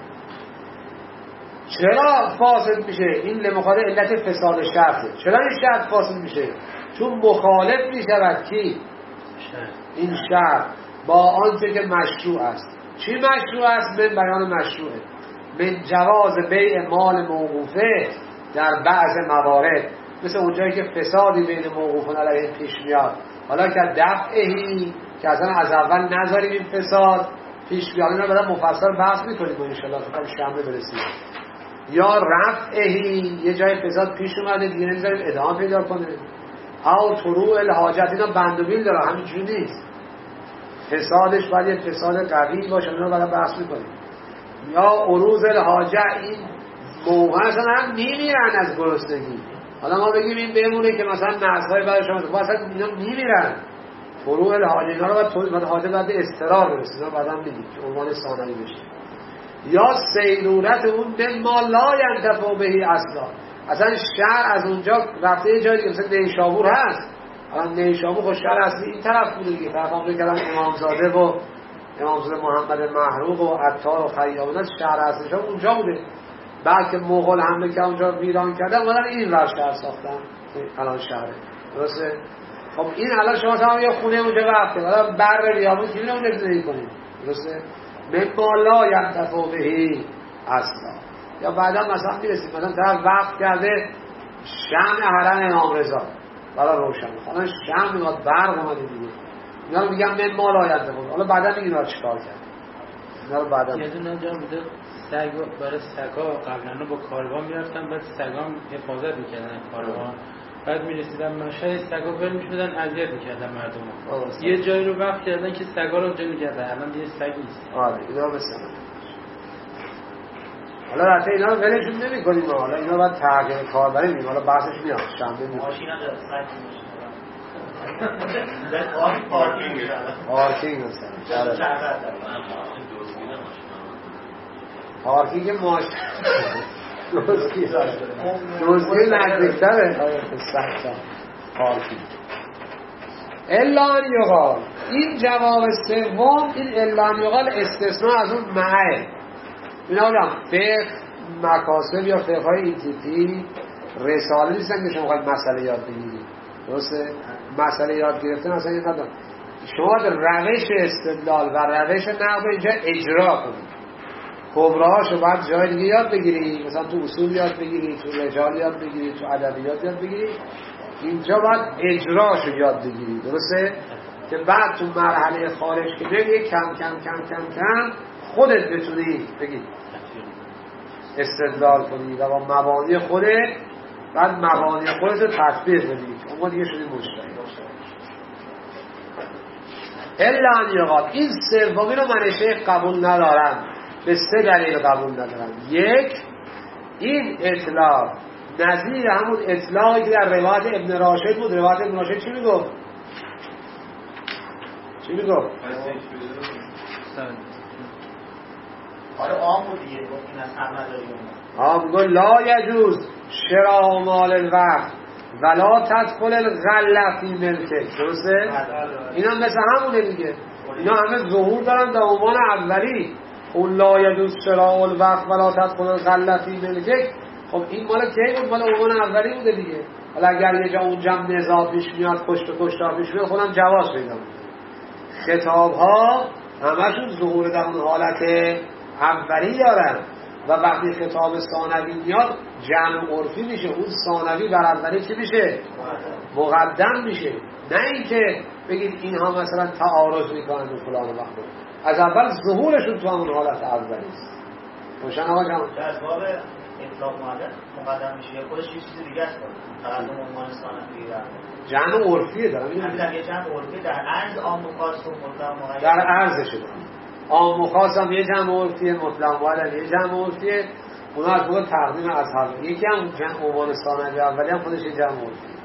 چرا فاسد میشه؟ این لمخاطر علت فساد شرطه. چرا این شرط فاسد میشه؟ چون مخالف میشود کی؟ این شرط با آنچه که مشروع است. چی مشروع است؟ من بیان مشروعه، من جواز بیع مال موقوفه در بعض موارد، مثل اونجایی که فسادی بین موقوفون علیه پیش میاد، حالا که دفعهی که اصلا از اول نذاریم این فساد پیش بیاد، اینا بعدا مفصل بحث میکنیم ان شاء الله تا شنبه برسیم. یا رفعهی یه جای فساد پیش اومده دیگه نمیذاریم ادامه پیدا کنه، او طروع الحاجت، اینا بندوبیل داره، همینجوری نیست، فسادش باید یه فساد قوی باشه، اینا بعدا بحث میکنیم. یا عروض الحاجه، این موقع اصلا هم میمیرن از گرسنگی، حالا ما بگیم این بمونه که مثلا نسل‌های بعدش هم اصلا اینا میمیرن. فروع الحاجه اینا رو باید طول باید حاجه بعد استرار برسید، اینا بعدا میدید که عنوان ثانوی بشه. یا سیرورت اون به ما لا ینتفع بهی اصلا. اصلا شهر از اونجا رفته یه جایی مثلا نیشابور هست، الان نیشابور خود شهر اصلی این طرف بوده دیگه، طرف همونجا کردن امامزاده و امامزاده محمد محروق و عطار و خیام، شهر اصلیش اونجا بوده. بعد که مغول حمله که اونجا ویران کردن اومدن این ور شهر ساختن الان شهره. درسته؟ خب این الان شما تمام یه خونه اونجا وقته حالا بر بیابون کی میره اونجا زندگی کنید. درسته؟ به بالا ینتفع بهی اصلا. یا بعدا مثلا میرسید مثلا طرف وقت کرده شمع حرم امام رضا برای روشن، حالا شمع میاد برق اومده دیگه، اینا رو میگم به بالا ینتفع. حالا بعدا میگن اینا رو چیکار کرد؟ اینا رو بعدا یه دونه جا بوده سگ برای سگا قبلا با کاروان میرفتن، بعد سگام حفاظت میکردن کاروان، بعد میرسیدن مشهد سگا ول میشدن اذیت میکردن مردم. یه جایی رو وقت کردن که سگا رو اونجا میگردن، الان دیگه سگ نیست. آره اینا مثلا حالا راته اینا رو ولشون نمی‌کنیم، حالا اینا باید تغییر کاربری میدیم. حالا بحثش میاد شنبه میاد ماشینا داره سگ میشه پارکینگ پارکینگ مثلا پارکینگ ماشین دوستی دوستی نزدیکتره سخت پارکینگ. الا ان یقال، این جواب سوم، این الا ان یقال استثناء از اون معه. اینا هم فقه مکاسب یا فقه های این تیپی رساله نیستن که شما خواهید مسئله یاد بگیرید. درسته؟ مسئله یاد گرفتن اصلا این ندارم. شما در روش استدلال و روش نقد اینجا اجرا کنید. کبراهاشو باید جای دیگه یاد بگیرید، مثلا تو اصول یاد بگیرید، تو رجال یاد بگیرید، تو ادبیات یاد بگیرید. اینجا باید اجراشو یاد بگیرید. درسته؟ که بعد تو مرحله خارج که بگید کم کم کم کم کم خودت بتونی بگید استدلال کنی و با مبانی خودت بعد مبانی خودت رو تطبیق بدی، اما دیگه شدی مجتهد. الا ان یقال، این سومی رو من شیخ قبول ندارم، به سه دلیل قبول ندارم. یک، این اطلاق نظیر همون اطلاقی که در روایت ابن راشد بود. روایت ابن راشد چی میگفت؟ چی میگفت؟ آره عام بود دیگه، گفت این از حق نداری اون. آه میگه لا یجوز شراء مال الوقت ولا تدخل الغله فی ملکه. درسته؟ اینا مثل همونه دیگه، اینا همه ظهور دارن در عنوان اولی. اون لا یجوز شراء الوقت ولا تدخل الغله فی ملکه، خب این مال کی بود؟ مال عنوان اولی بوده دیگه. حالا اگر یه جا اونجا نزاع پیش میاد، کشت و کشتار پیش میاد، خودم جواز پیدا میکنه. خطاب ها همشون ظهور در اون حالت اولی دارن و وقتی خطاب ثانوی میاد جمع عرفی میشه، اون ثانوی بر اولی چی میشه؟ مقدم میشه. نه اینکه بگید اینها مثلا تعارض میکنن و فلان و وقت، از اول ظهورشون تو همون حالت اولی است. روشن آقا جان؟ در باب اطلاق مقدم مقدم میشه یا خودش یه چیز دیگه است؟ تقدم عنوان ثانوی جمع عرفیه دارم همین یه جمع عرفی در عرض عام و خاص و مطلق مقید در عرضش دارم. عام و خاص هم یه جمع عرفیه، مطلق مقید یه جمع عرفیه. اونا از موقع تقدیم از حرف یکی هم جمع عنوان ثانوی اولی هم خودش یه جمع عرفیه.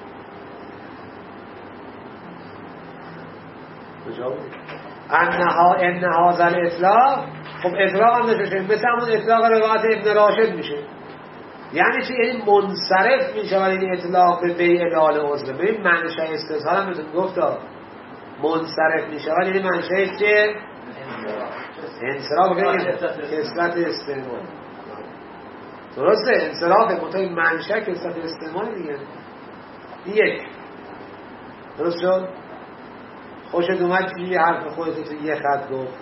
بجاوید انها انها ذل اطلاق. خب اطلاق هم نشه مثل همون اطلاق روایت ابن راشد میشه. یعنی چی؟ یعنی منصرف میشه ولی این اطلاق به بیع لال عضو. ببین منشأ استظهار هم بهتون گفتم منصرف میشه ولی این منشأ چیه؟ انصراف. بگید کثرت استعمال. درسته؟ انصراف متای منشأ کثرت استعمال دیگه. یک درست شد؟ خوشت اومد که یه حرف خودت تو یه خط گفت.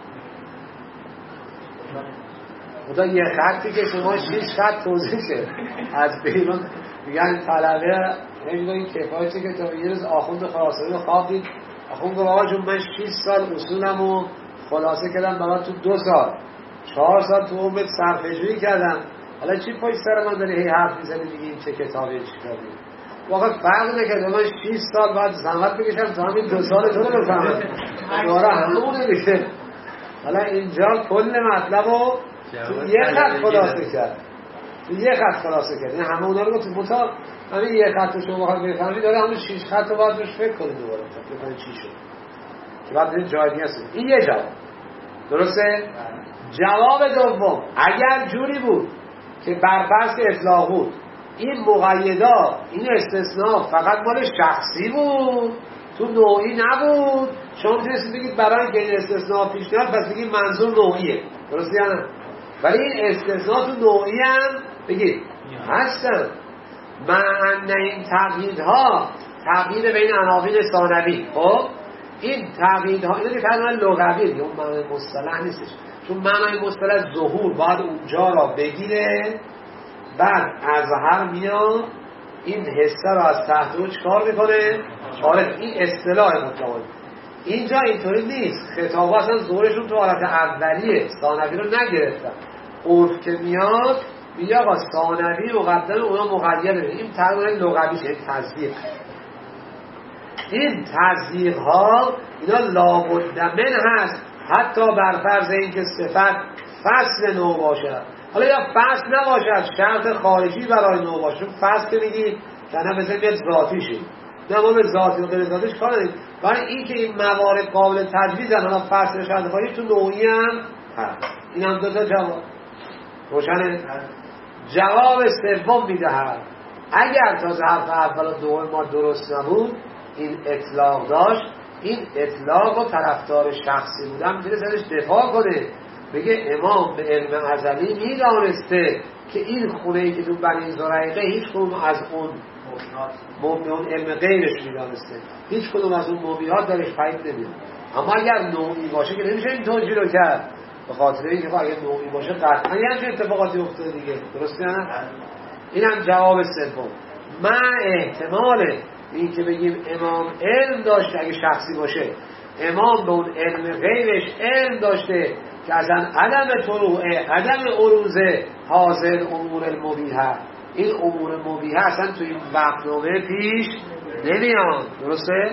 خدا یه خطی که شما شیش خط توضیح شه از بیرون میگن طلبه نمیدون این کفایشه که تا یه روز آخوند خلاصه رو خوابید. آخوند گفت آقا جون من شیش سال اصولم رو خلاصه کردم برای تو دو سال چهار سال تو عمرت صرفه‌جویی کردم، حالا چی پشت سر من داری هی حرف میزنی میگی این چه کتابی چی کردی؟ واقعا فرق نکرده من شیش سال بعد زحمت بکشم تا همین دو سال تو رو بفهمم دوباره همونه دیگه. حالا اینجا کل مطلب رو تو یه خط خلاصه کرد، تو یه خط خلاصه کرد. این همه اونا رو گفت متا همین یه خط رو شما بخواهد بفهمید داره همون شیش خط رو باید روش فکر کنید دوباره تا بفهمید چی شد که بعد این جای دیگه هست. این یه جواب. درسته؟ جواب دوم اگر جوری بود که برفرض اطلاق بود این مقیدات این استثناء فقط مال شخصی بود تو نوعی نبود، شما میتونستید بگید برای که این استثناء پیش نیاد پس بگید منظور نوعیه، درسته یا نه؟ ولی این استثناء تو نوعی هم بگید هستن. معنی این تقییدها تقیید بین عناوین ثانوی، خب این تقییدها اینو که کلمه لغویه، اون معنی مصطلح نیستش، چون معنی مصطلح ظهور باید اونجا را بگیره، بعد اظهر میاد این حسه را از تحت رو چکار میکنه؟ آره این اصطلاح مطلقه. اینجا اینطوری نیست، خطابه اصلا ظهورشون تو حالت اولیه، ثانوی رو نگرفتن. عرف که میاد میگه آقا ثانوی مقدم اونا مقیده، این تقریبا لغویشه، این تصدیق. این تصدیق ها اینا لابد من هست، حتی بر فرض اینکه صفت فصل نو باشد، حالا یا فصل نباشد شرط خارجی برای نو باشه، فصل که میگی که نه مثل بیاد ذاتی شد، نه ما به ذاتی و غیر ذاتیش کار نداریم، برای این که این موارد قابل تجویزن، حالا فصل شرط خارجی تو نوعی هم هست. این هم دو تا جواب روشنه. جواب سوم میدهد اگر تا حرف اول و دوم ما درست نبود این اطلاق داشت، این اطلاق و طرفدار شخصی بودن میتونه سرش دفاع کنه، بگه امام به علم ازلی میدانسته که این خونه‌ای که تو بنی زرعیقه هیچ کدوم از اون مومیون علم غیرش میدانسته، هیچ کدوم از اون مومیات درش پایید نمیاد. اما اگر نوعی باشه که نمیشه این توجیه رو کرد، به خاطر اینکه اگر نوعی باشه قطعا یه همچه اتفاقاتی افتاده دیگه، درسته نه؟ این هم جواب سوم. من احتمال این که بگیم امام علم داشته اگه شخصی باشه، امام به اون علم غیرش علم داشته که اصلا عدم طلوعه عدم عروضه حاضر امور المبیحه، این امور مبیحه اصلا تو این وقتنامه پیش نمیاد، درسته؟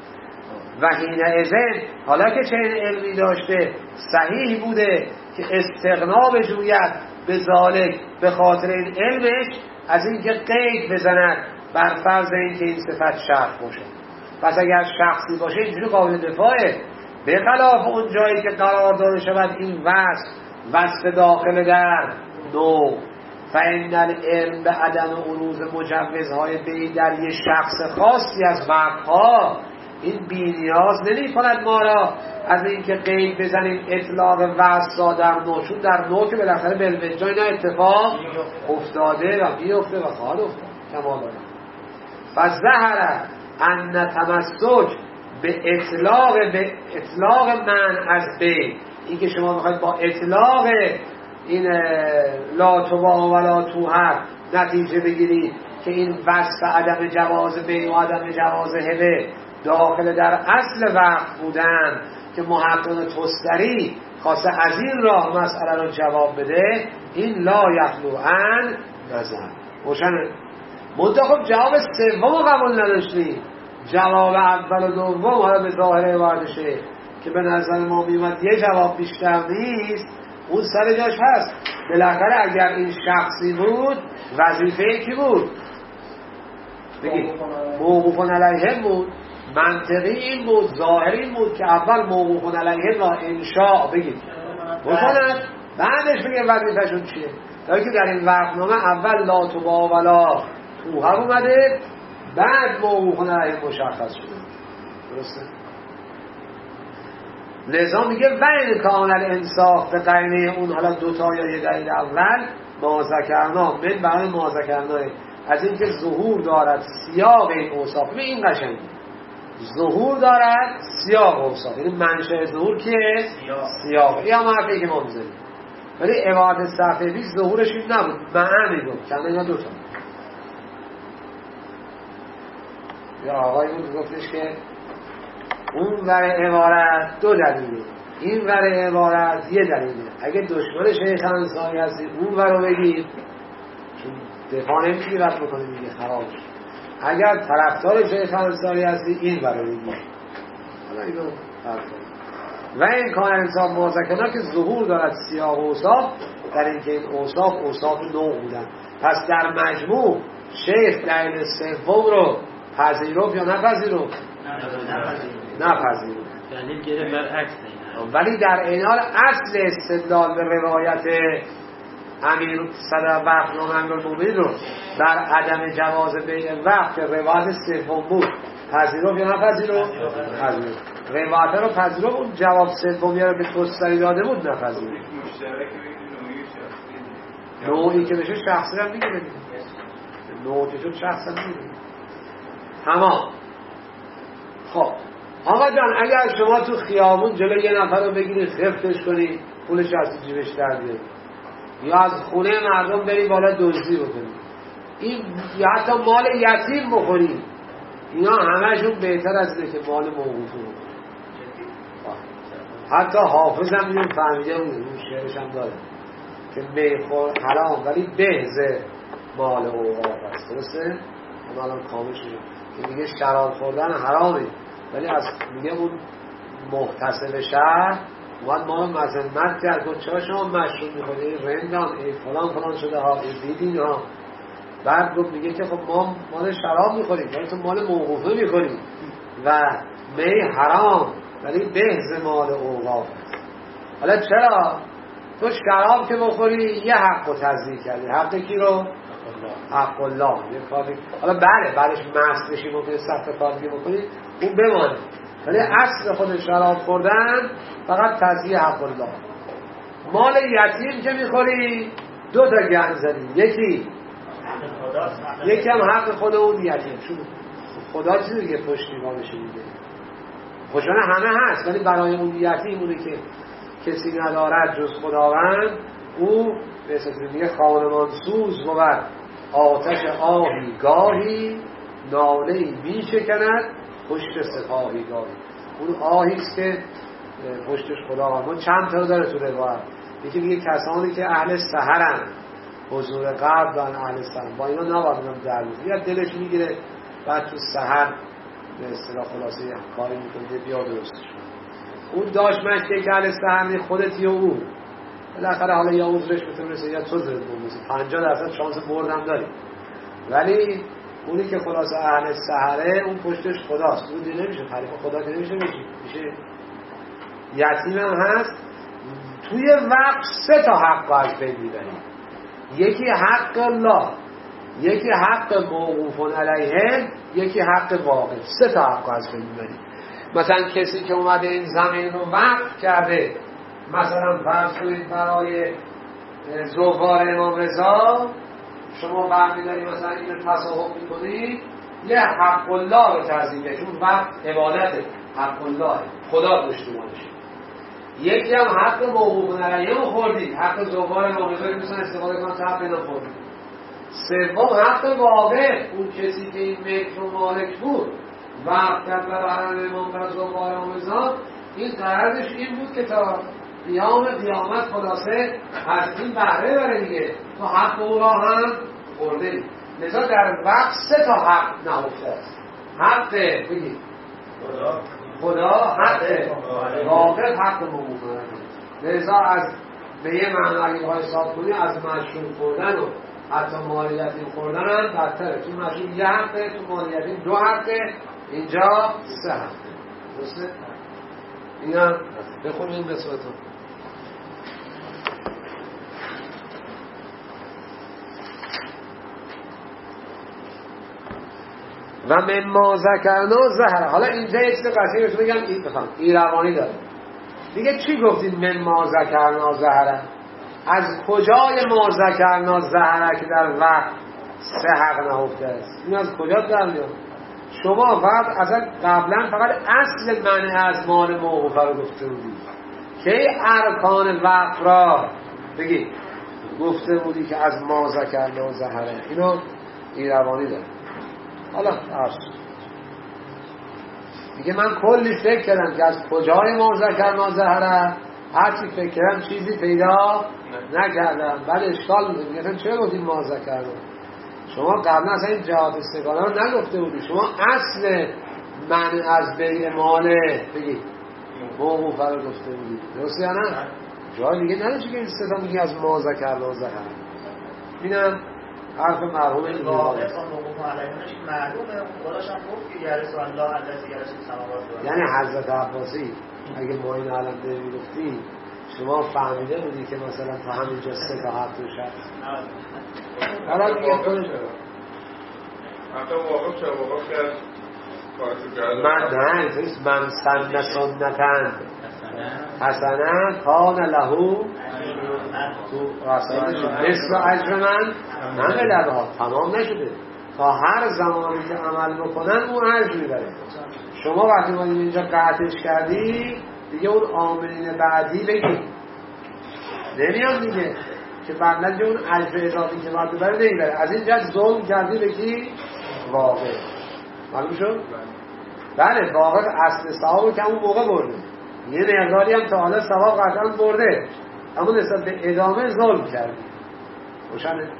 و حین اذن حالا که چنین علمی داشته صحیح بوده که استغنا بجوید به ذالک به خاطر این علمش از اینکه قید بزند بر فرض اینکه این صفت شرط باشه. پس اگر شخصی باشه اینجوری قابل دفاعه، به خلاف اون جایی که قرار داده شود این وصف وصف داخل در نو فإن العلم به عدم عروض مجوزهای بی در یه شخص خاصی از وقتها این بی نیاز نمی کند ما را از اینکه قید بزنیم اطلاق وصف در نو، چون در نو که بالاخره بالوجه اینا اتفاق افتاده و بیفته و خواهد افتاد کما دارم. پس ظهر ان تمسک به اطلاق به اطلاق من از بی، این که شما میخواید با اطلاق این لا تبا و لا توهر نتیجه بگیرید که این وصف عدم جواز بی و عدم جواز هبه داخل در اصل وقت بودن که محقق تستری خواسته از این راه مسئله رو جواب بده، این لا یخلو عن نظر. روشنه؟ منتخب جواب سوم قبول نداشتیم، جواب اول و دوم حالا به ظاهر واردشه که به نظر ما میومد یه جواب بیشتر نیست، اون سر جاش هست. بالاخره اگر این شخصی بود وظیفه کی بود؟ بگید موقوف علیه بود، منطقی این بود، ظاهری این بود که اول موقوف علیه را انشاء بگید بکنند، بعدش بگید وظیفه‌شون چیه. تا که در این وقتنامه اول لا تبا ولا توهر اومده، بعد موقوف علیه مشخص شده، درسته؟ لذا میگه و این کان الانصاف به قرینه اون، حالا دوتا یا یه دلیل اول ما ذکرنا من برای ما ذکرنا از اینکه ظهور دارد سیاق این اوصاف. این قشنگه، ظهور دارد سیاق اوصاف، یعنی منشأ ظهور کیه؟ سیاق. این هم حرفی که ما میزنیم، ولی عبارت صفحه بیست ظهورش این نبود، معنی بود چند اینا دوتا. یا آقای بود گفتش که اون ور عبارت دو دلیله، این ور عبارت یه دلیله. اگه دشمن شیخ انصاری هستی اون ور رو بگید، چون دفاع نمیتونی رد بکنی میگه خرابش. اگر طرفدار شیخ انصاری هستی این ور رو بگید. حالا اینو فرق کنید. و این کان انصاف موازکنا که ظهور دارد سیاق و اوصاف، در اینکه این اوصاف اوصاف نوع بودن. پس در مجموع شیخ دلیل سوم رو پذیرفت یا نپذیرفت؟ نپذیریم. دلیل گره برعکس نه. ولی در این حال اصل استدلال به روایت امیر صدر وقت نامنگل رو در عدم جواز بیع وقت که روایت سوم بود پذیرو یا نپذیرو؟ پذیرو. روایت رو پذیرو، اون جواب سومی رو که توسری داده بود نپذیرو. نوعی که بشه شخصی رو میگیره، نوعی که شد شخصی رو میگیره. تمام. خب آقا جان اگر شما تو خیابون جلوی یه نفر رو بگیری خفتش کنی پولش از جیبش در بیاری، یا از خونه مردم بری بالا دزدی بکنی، این یا حتی مال یتیم بخوری، اینا همشون بهتر از اینه که مال موقوفه بخوری. حتی حافظ هم اینو فهمیده بود، اون شعرش هم داره که میخور حرام ولی بهزه مال اوقاف است. درسته؟ اون الان کامل شده که میگه شراب خوردن حرامه ولی از میگه اون محتسب شهر اومد ما رو مذمت کرد و چرا شما مشروب میخورید، این رندان، این فلان فلان شده ها، این دیدین ها. بعد گفت میگه که خب ما مال شراب میخوریم ولی تو مال موقوفه میخوریم و می حرام ولی بهز مال اوقاف است. حالا چرا؟ تو شراب که بخوری یه حق رو تضییع کردی. حق کی رو؟ حق الله. یه کاری حالا بله بعدش مست بشی ممکنه صف کاری بکنی اون بمانه، ولی اصل خود شراب خوردن فقط تضییع حق الله. مال یتیم که میخوری دو تا گند زدی، یکی یکی هم حق خود اون یتیم، چون خدا چیزی که پشتیبانش میده خوشانه همه هست ولی برای اون یتیم اونه که کسی ندارد جز خداوند، او به اصطلاح میگه خانمان سوز بود آتش آهی گاهی ناله‌ای می شکند پشت سپاهی گاهی. اون آهیست که پشتش خداوند. ما چند تا داره تو روایت، یکی میگه کسانی که اهل سحرن حضور قلب دارن، اهل سحر با اینا نباید در بیاد، یا دلش میگیره بعد تو سحر به اصطلاح خلاصه کاری میکنه بیا درستش. اون داشت مشکه که اهل سحر خودت یا اون بالاخره حالا یا عذرش بتونه یا تو زرد بوموزی پنجاه درصد شانس بردم داری، ولی اونی که خلاصه اهل سحره اون پشتش خداست، اون دیگه نمیشه تعریف خدا که نمیشه میشه میشه یتیم هم هست. توی وقت سه تا حق از بین میبریم، یکی حق الله، یکی حق موقوف علیه، یکی حق واقع. سه تا حق از بین میبریم. مثلا کسی که اومده این زمین رو وقف کرده، مثلا فرض کنید برای زوار امام رضا، شما برمی‌دارید مثلا این رو تصاحب می‌کنید، یه حق الله رو تضییع، چون وقت عبادته، حق الله خدا پشتیبانش. یکی هم حق موقوف علیه رو خوردید، حق زوار امام رضا رو مثلا استفاده کنن تا حق اینا خوردید. سوم حق واقع، اون کسی که این ملک رو مالک بود وقت کرد برای امام رضا زوار امام رضا، این قراردش این بود که تا قیام قیامت خلاصه از این بهره بره دیگه، تو حق او را هم خورده. لذا در وقت سه تا حق نهفته است. حق بگید خدا، خدا حق واقع، حق موقوف. لذا از به یه معنی اگه بخوای حساب کنی از مشروب خوردن و حتی مال یتیم خوردن هم بدتره. تو مشروب یه حقه، تو مال یتیم دو حقه، اینجا سه حقه. درسته؟ این هم بخونیم این بسوتون. و مما ذکرنا زهر. حالا اینجا یه چیز قصیه بهتون بگم، این بفهم این روانی داره. دیگه چی گفتید مما ذکرنا زهر؟ از کجای ما ذکرنا زهر که در وقت سه حق نهفته است؟ این از کجا در میاد؟ شما فقط اصلا قبلا فقط اصل معنی از مال موقوفه رو گفته بودید که ارکان وقت را بگید گفته بودی که از ما ذکرنا زهر. اینو این روانی داره. حالا عرض دیگه من کلی فکر کردم که از کجای ما ذکرنا زهره، هرچی فکر کردم چیزی پیدا نکردم. بعد اشکال میده میگه چرا گفتیم ما ذکرنا؟ شما قبلا اصلا این جهات استقلالا رو نگفته بودی، شما اصل معنی از بیع ماله بگید موقوفه رو گفته بودی، درسته یا نه؟ جای دیگه نداشتی که این صدا میگی از ما ذکرنا زهره. اینم حرف مرحوم این واقع با موقوف علیهش معلومه. خداش هم گفت که یرث الله الذی یرث السماوات و یعنی حضرت عباسی اگه ما این علم نمیگفتی شما فهمیده بودی که مثلا تا همینجا سه تا هفت روش هست. حالا دیگه خودش حتی واقف شد واقف کرد من نه اینطوریست من سن سنتن حسنه کان لهو تو رسالش مثل اجر من همه لبها تمام نشده تا هر زمانی که عمل بکنن اون اجر میبره. شما وقتی ما اینجا قطعش کردی دیگه اون عاملین بعدی بگید نمیان دیگه که بعد دیگه اون اجر اضافی که باید ببره نمیبره. از این جهت ظلم کردی بگی واقع معلوم شد؟ بله واقع اصل ثواب که اون موقع برده یه مقداری هم تا حالا ثواب قطعا برده اما نسبت به ادامه ظلم کردی روشنه.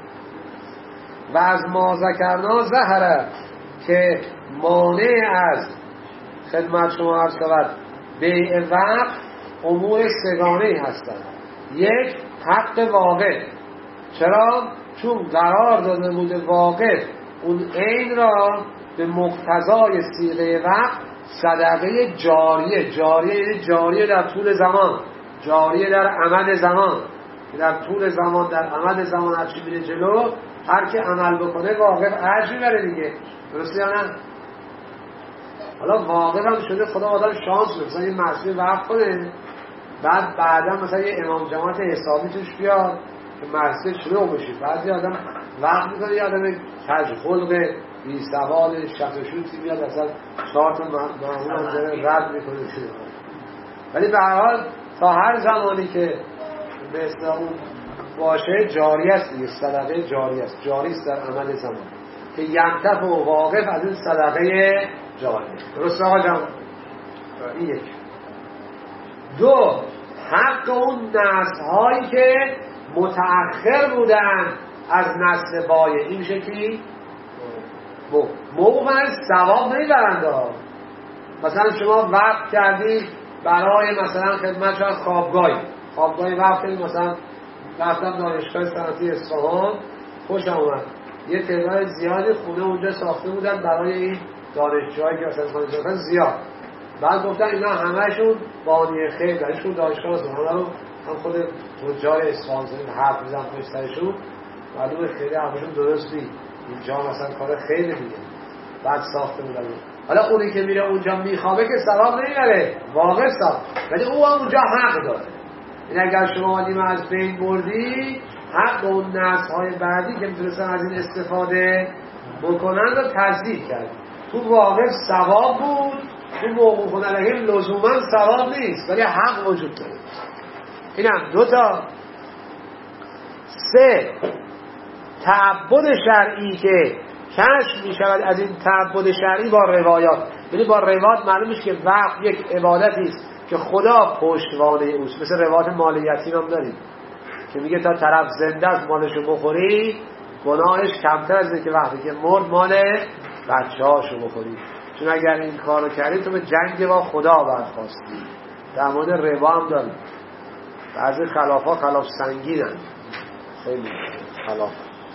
و از ما ذکرنا ظهره که مانع از خدمت شما عرض شود بیع وقت امور سگانه هستند. یک حق واقع. چرا؟ چون قرار داده بوده واقع اون عین را به مقتضای صیغه وقت صدقه جاریه. جاریه یعنی جاریه در طول زمان، جاریه در عمل زمان، در طول زمان در عمل زمان هرچی میره جلو هر که عمل بکنه واقع اجر میبره دیگه. درسته یا نه؟ حالا واقع هم شده خدا آدم شانس بده مثلا یه معصیه وقت کنه بعد بعدا مثلا یه امام جماعت حسابی توش بیاد که معصیه شروع بشه. بعضی آدم وقت میکنه یه آدم کج خلقه بی سوال شخص شوتی میاد اصلا چهار تا معمول هم داره رد میکنه شده. ولی به هر حال تا هر زمانی که به اصطلاح باشه جاری است دیگه، صدقه جاری است، جاری است در عمل زمان که ینتف و واقف از این صدقه جاری. درست آقا جان؟ این یک. دو حق اون نسل هایی که متأخر بودن از نسل بایه این شکلی موقع از ثواب نمیبرند. مثلا شما وقت کردید برای مثلا خدمت شاید خوابگاهی خوابگاهی وقت کردید مثلا رفتم دانشگاه صنعتی اصفهان خوش آمد یه تعداد زیادی خونه اونجا ساخته بودن برای این دانشجوهایی که مثلا خانه زیاد. بعد گفتن اینا همهشون بانی خیر دارشون دانشگاه اصفهان رو هم خود تجار اصفهان حرف میزن پشت سرشون معلومه خیلی همشون درست نیست. اینجا مثلا کار خیلی دیگه بعد ساخته بودن. حالا اونی که میره اونجا میخوابه که ثواب نمیبره واقع ثواب، ولی او هم اونجا حق داره. این اگر شما آدیم از بین بردی حق اون نسل های بعدی که میتونستن از این استفاده بکنن رو تضییع کرد. تو واقع ثواب بود، تو موقوف علیه لزوما ثواب نیست ولی حق وجود داره. اینم دو تا. سه تعبد شرعی که کشف می شود از این تعبد شرعی با روایات. یعنی با روایات معلوم میشه که وقت یک عبادتی است که خدا پشتوانه اوست. مثل روایات مال یتیم هم داریم که میگه تا طرف زنده است مالشو بخوری گناهش کمتر از اینه که وقتی که مرد مال بچه‌هاشو بخوری، چون اگر این کارو کردی تو به جنگ با خدا برخواستی. در مورد ربا هم داریم بعضی خلافا خلاف سنگینن، خیلی خلاف.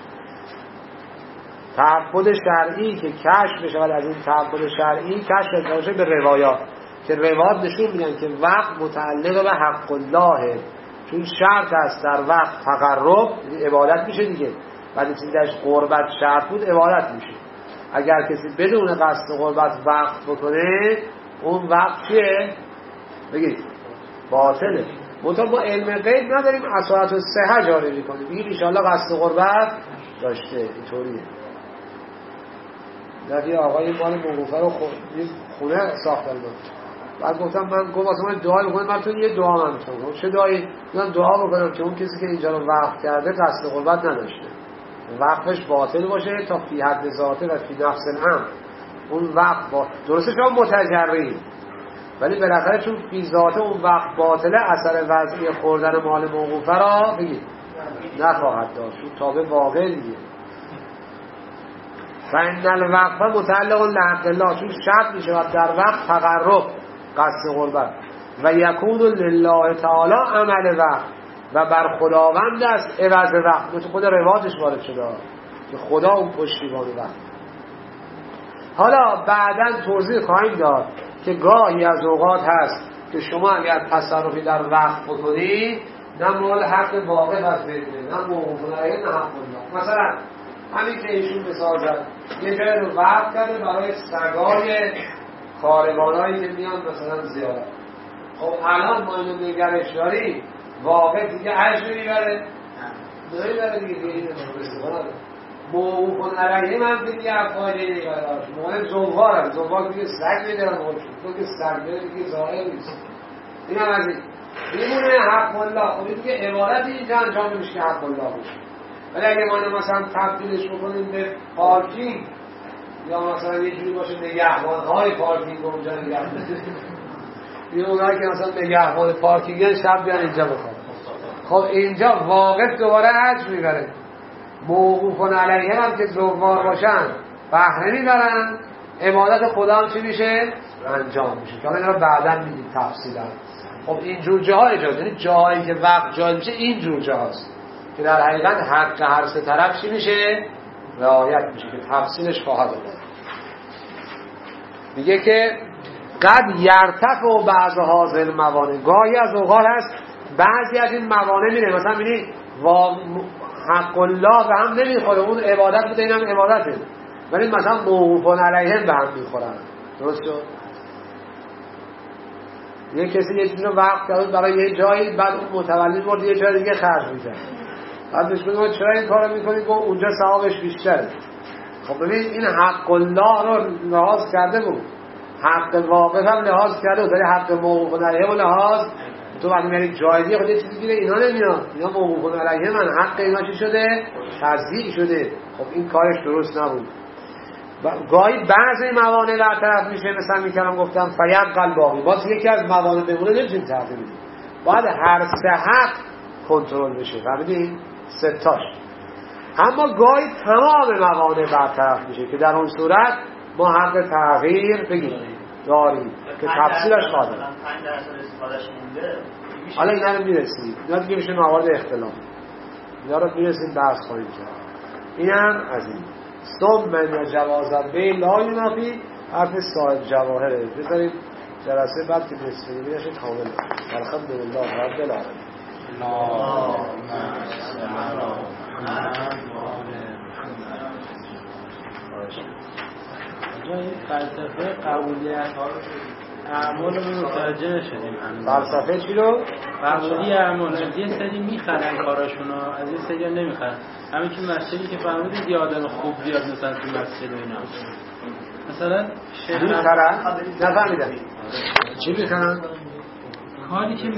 تعبد شرعی که کشف بشود از این تعبد شرعی کشف بشه به روایات که روایات نشون میدن که وقت متعلق به حق الله، چون شرط است در وقت تقرب عبادت میشه دیگه. بعد چیزی درش قربت شرط بود عبادت میشه. اگر کسی بدون قصد قربت وقت بکنه اون وقت چیه؟ بگید باطله. منطقه ما علم غیب نداریم اصالت و صحه جاری میکنیم بگید انشاءالله قصد قربت داشته. اینطوریه. در یه آقای مال موقوفه رو خونه ساختن بود. بعد گفتم من گفت واسه من دعا بکنم. من تو یه دعا من میتونم. چه دعایی؟ من دعا بکنم که اون کسی که اینجا رو وقف کرده قصد قربت نداشته، وقفش باطل باشه تا فی حد ذاته و فی نفس الامر. اون وقت با درسته شما متجرید ولی بالاخره چون فی ذاته اون وقت باطله اثر وضعی خوردن مال موقوفه را بگید نخواهد داشت. چون تابع واقع دیگه. فإن الوقف متعلق لحق الله، چون شرط می شود در وقت تقرب قصد قربت و یکون لله تعالی عمل وقت و بر خداوند است عوض وقت. مثل خود روایتش وارد شده که خدا اون پشتیبان وقت. حالا بعداً توضیح خواهیم داد که گاهی از اوقات هست که شما اگر تصرفی در وقت بکنید نه مال حق واقع هست بدونه، نه موقوف علیه، نه حق الله. مثلا همین که ایشون مثال زد یه جای رو وقت کرده برای سگای کاروانایی که میان مثلا زیارت. خب الان ما اینو نگرش داریم واقع دیگه عجب میبره نمیبره دیگه دیگه استفاده موقوف علیه من دیگه افعالی نمیبره. مهم زوار هست، زوار دیگه سگ میدارن تو که سگ میده دیگه ظاهر نیست. این هم از این میمونه حق الله. خب این دیگه عبارت اینجا انجام نمیشه که حق الله باشه. ولی اگه ما مثلا تبدیلش بکنیم به پارکینگ یا مثلا یه جوری باشه نگهبان‌های پارکینگ رو اونجا نگه می‌دارن، این اونایی که مثلا نگهبان پارکینگ شب بیان اینجا بخوان، خب اینجا واقع دوباره عجب میبره. موقوفون علیه هم که زوار باشن بهره میبرن، عبادت خدا هم چی میشه؟ انجام میشه که این رو بعدا میدیم تفصیلا. خب اینجور جاها ایجاد، یعنی جاهایی که وقت جای میشه اینجور جاهاست که در حقیقت حق هر سه طرف چی میشه؟ رعایت میشه که تفصیلش خواهد آمد. میگه که قد یرتفع و بعض حاضر موانع، گاهی از اوقات هست بعضی از این موانع میره، مثلا میبینی حق الله به هم نمیخوره، اون عبادت بوده اینم عبادته، ولی مثلا موقوفان علیهم به هم میخورن. درست شد؟ یه کسی یه چیزی رو وقت کرد برای یه جایی، بعد اون متولد برد یه جای دیگه خرج می‌کرد، بعد بهش گفتم چرا این کارو می‌کنی؟ گفت اونجا ثوابش بیشتره. خب ببین این حق الله رو لحاظ کرده بود، حق واقف هم لحاظ کرده بود، ولی حق موقوف علیه و لحاظ تو وقتی میری جای دیگه خود یه چیزی دیگه اینا نمیاد، اینا موقوف علیه من حق اینا چی شده؟ تضییع شده. خب این کارش درست نبود. گاهی بعضی موانع برطرف میشه، مثلا میکردم گفتم فیبقى باقی، باز یکی از موانع بمونه نمیتونیم تغییر بدیم، باید هر سه حق کنترل بشه. فهمیدین؟ سه تاش. اما گاهی تمام موانع برطرف میشه که در اون صورت ما حق تغییر بگیریم داریم که تفصیلش خواهد بود. پنج درصد استفادهش مونده. حالا اینا رو میرسیم، اینا دیگه میشه موارد اختلاف، اینا رو میرسیم بحث خواهیم کرد. این هم از این ثم من جوازت به لا ینافی حرف صاحب جواهره. بذارید جلسه بعد که نصف نیمه نشه کامل. الحمدلله رب العالمین. این فلسفه قبولیت اعمال رو متوجه نشدیم. فلسفه چی رو؟ قبولی اعمال. از یه سری میخرن کاراشون رو، از یه سری نمیخرن. همین که مسئله که فهمیدید یه آدم خوب بیاد مثلا تو مسجد و اینا، مثلا میخرن؟ نفهمیدم چی میخرن؟ کاری که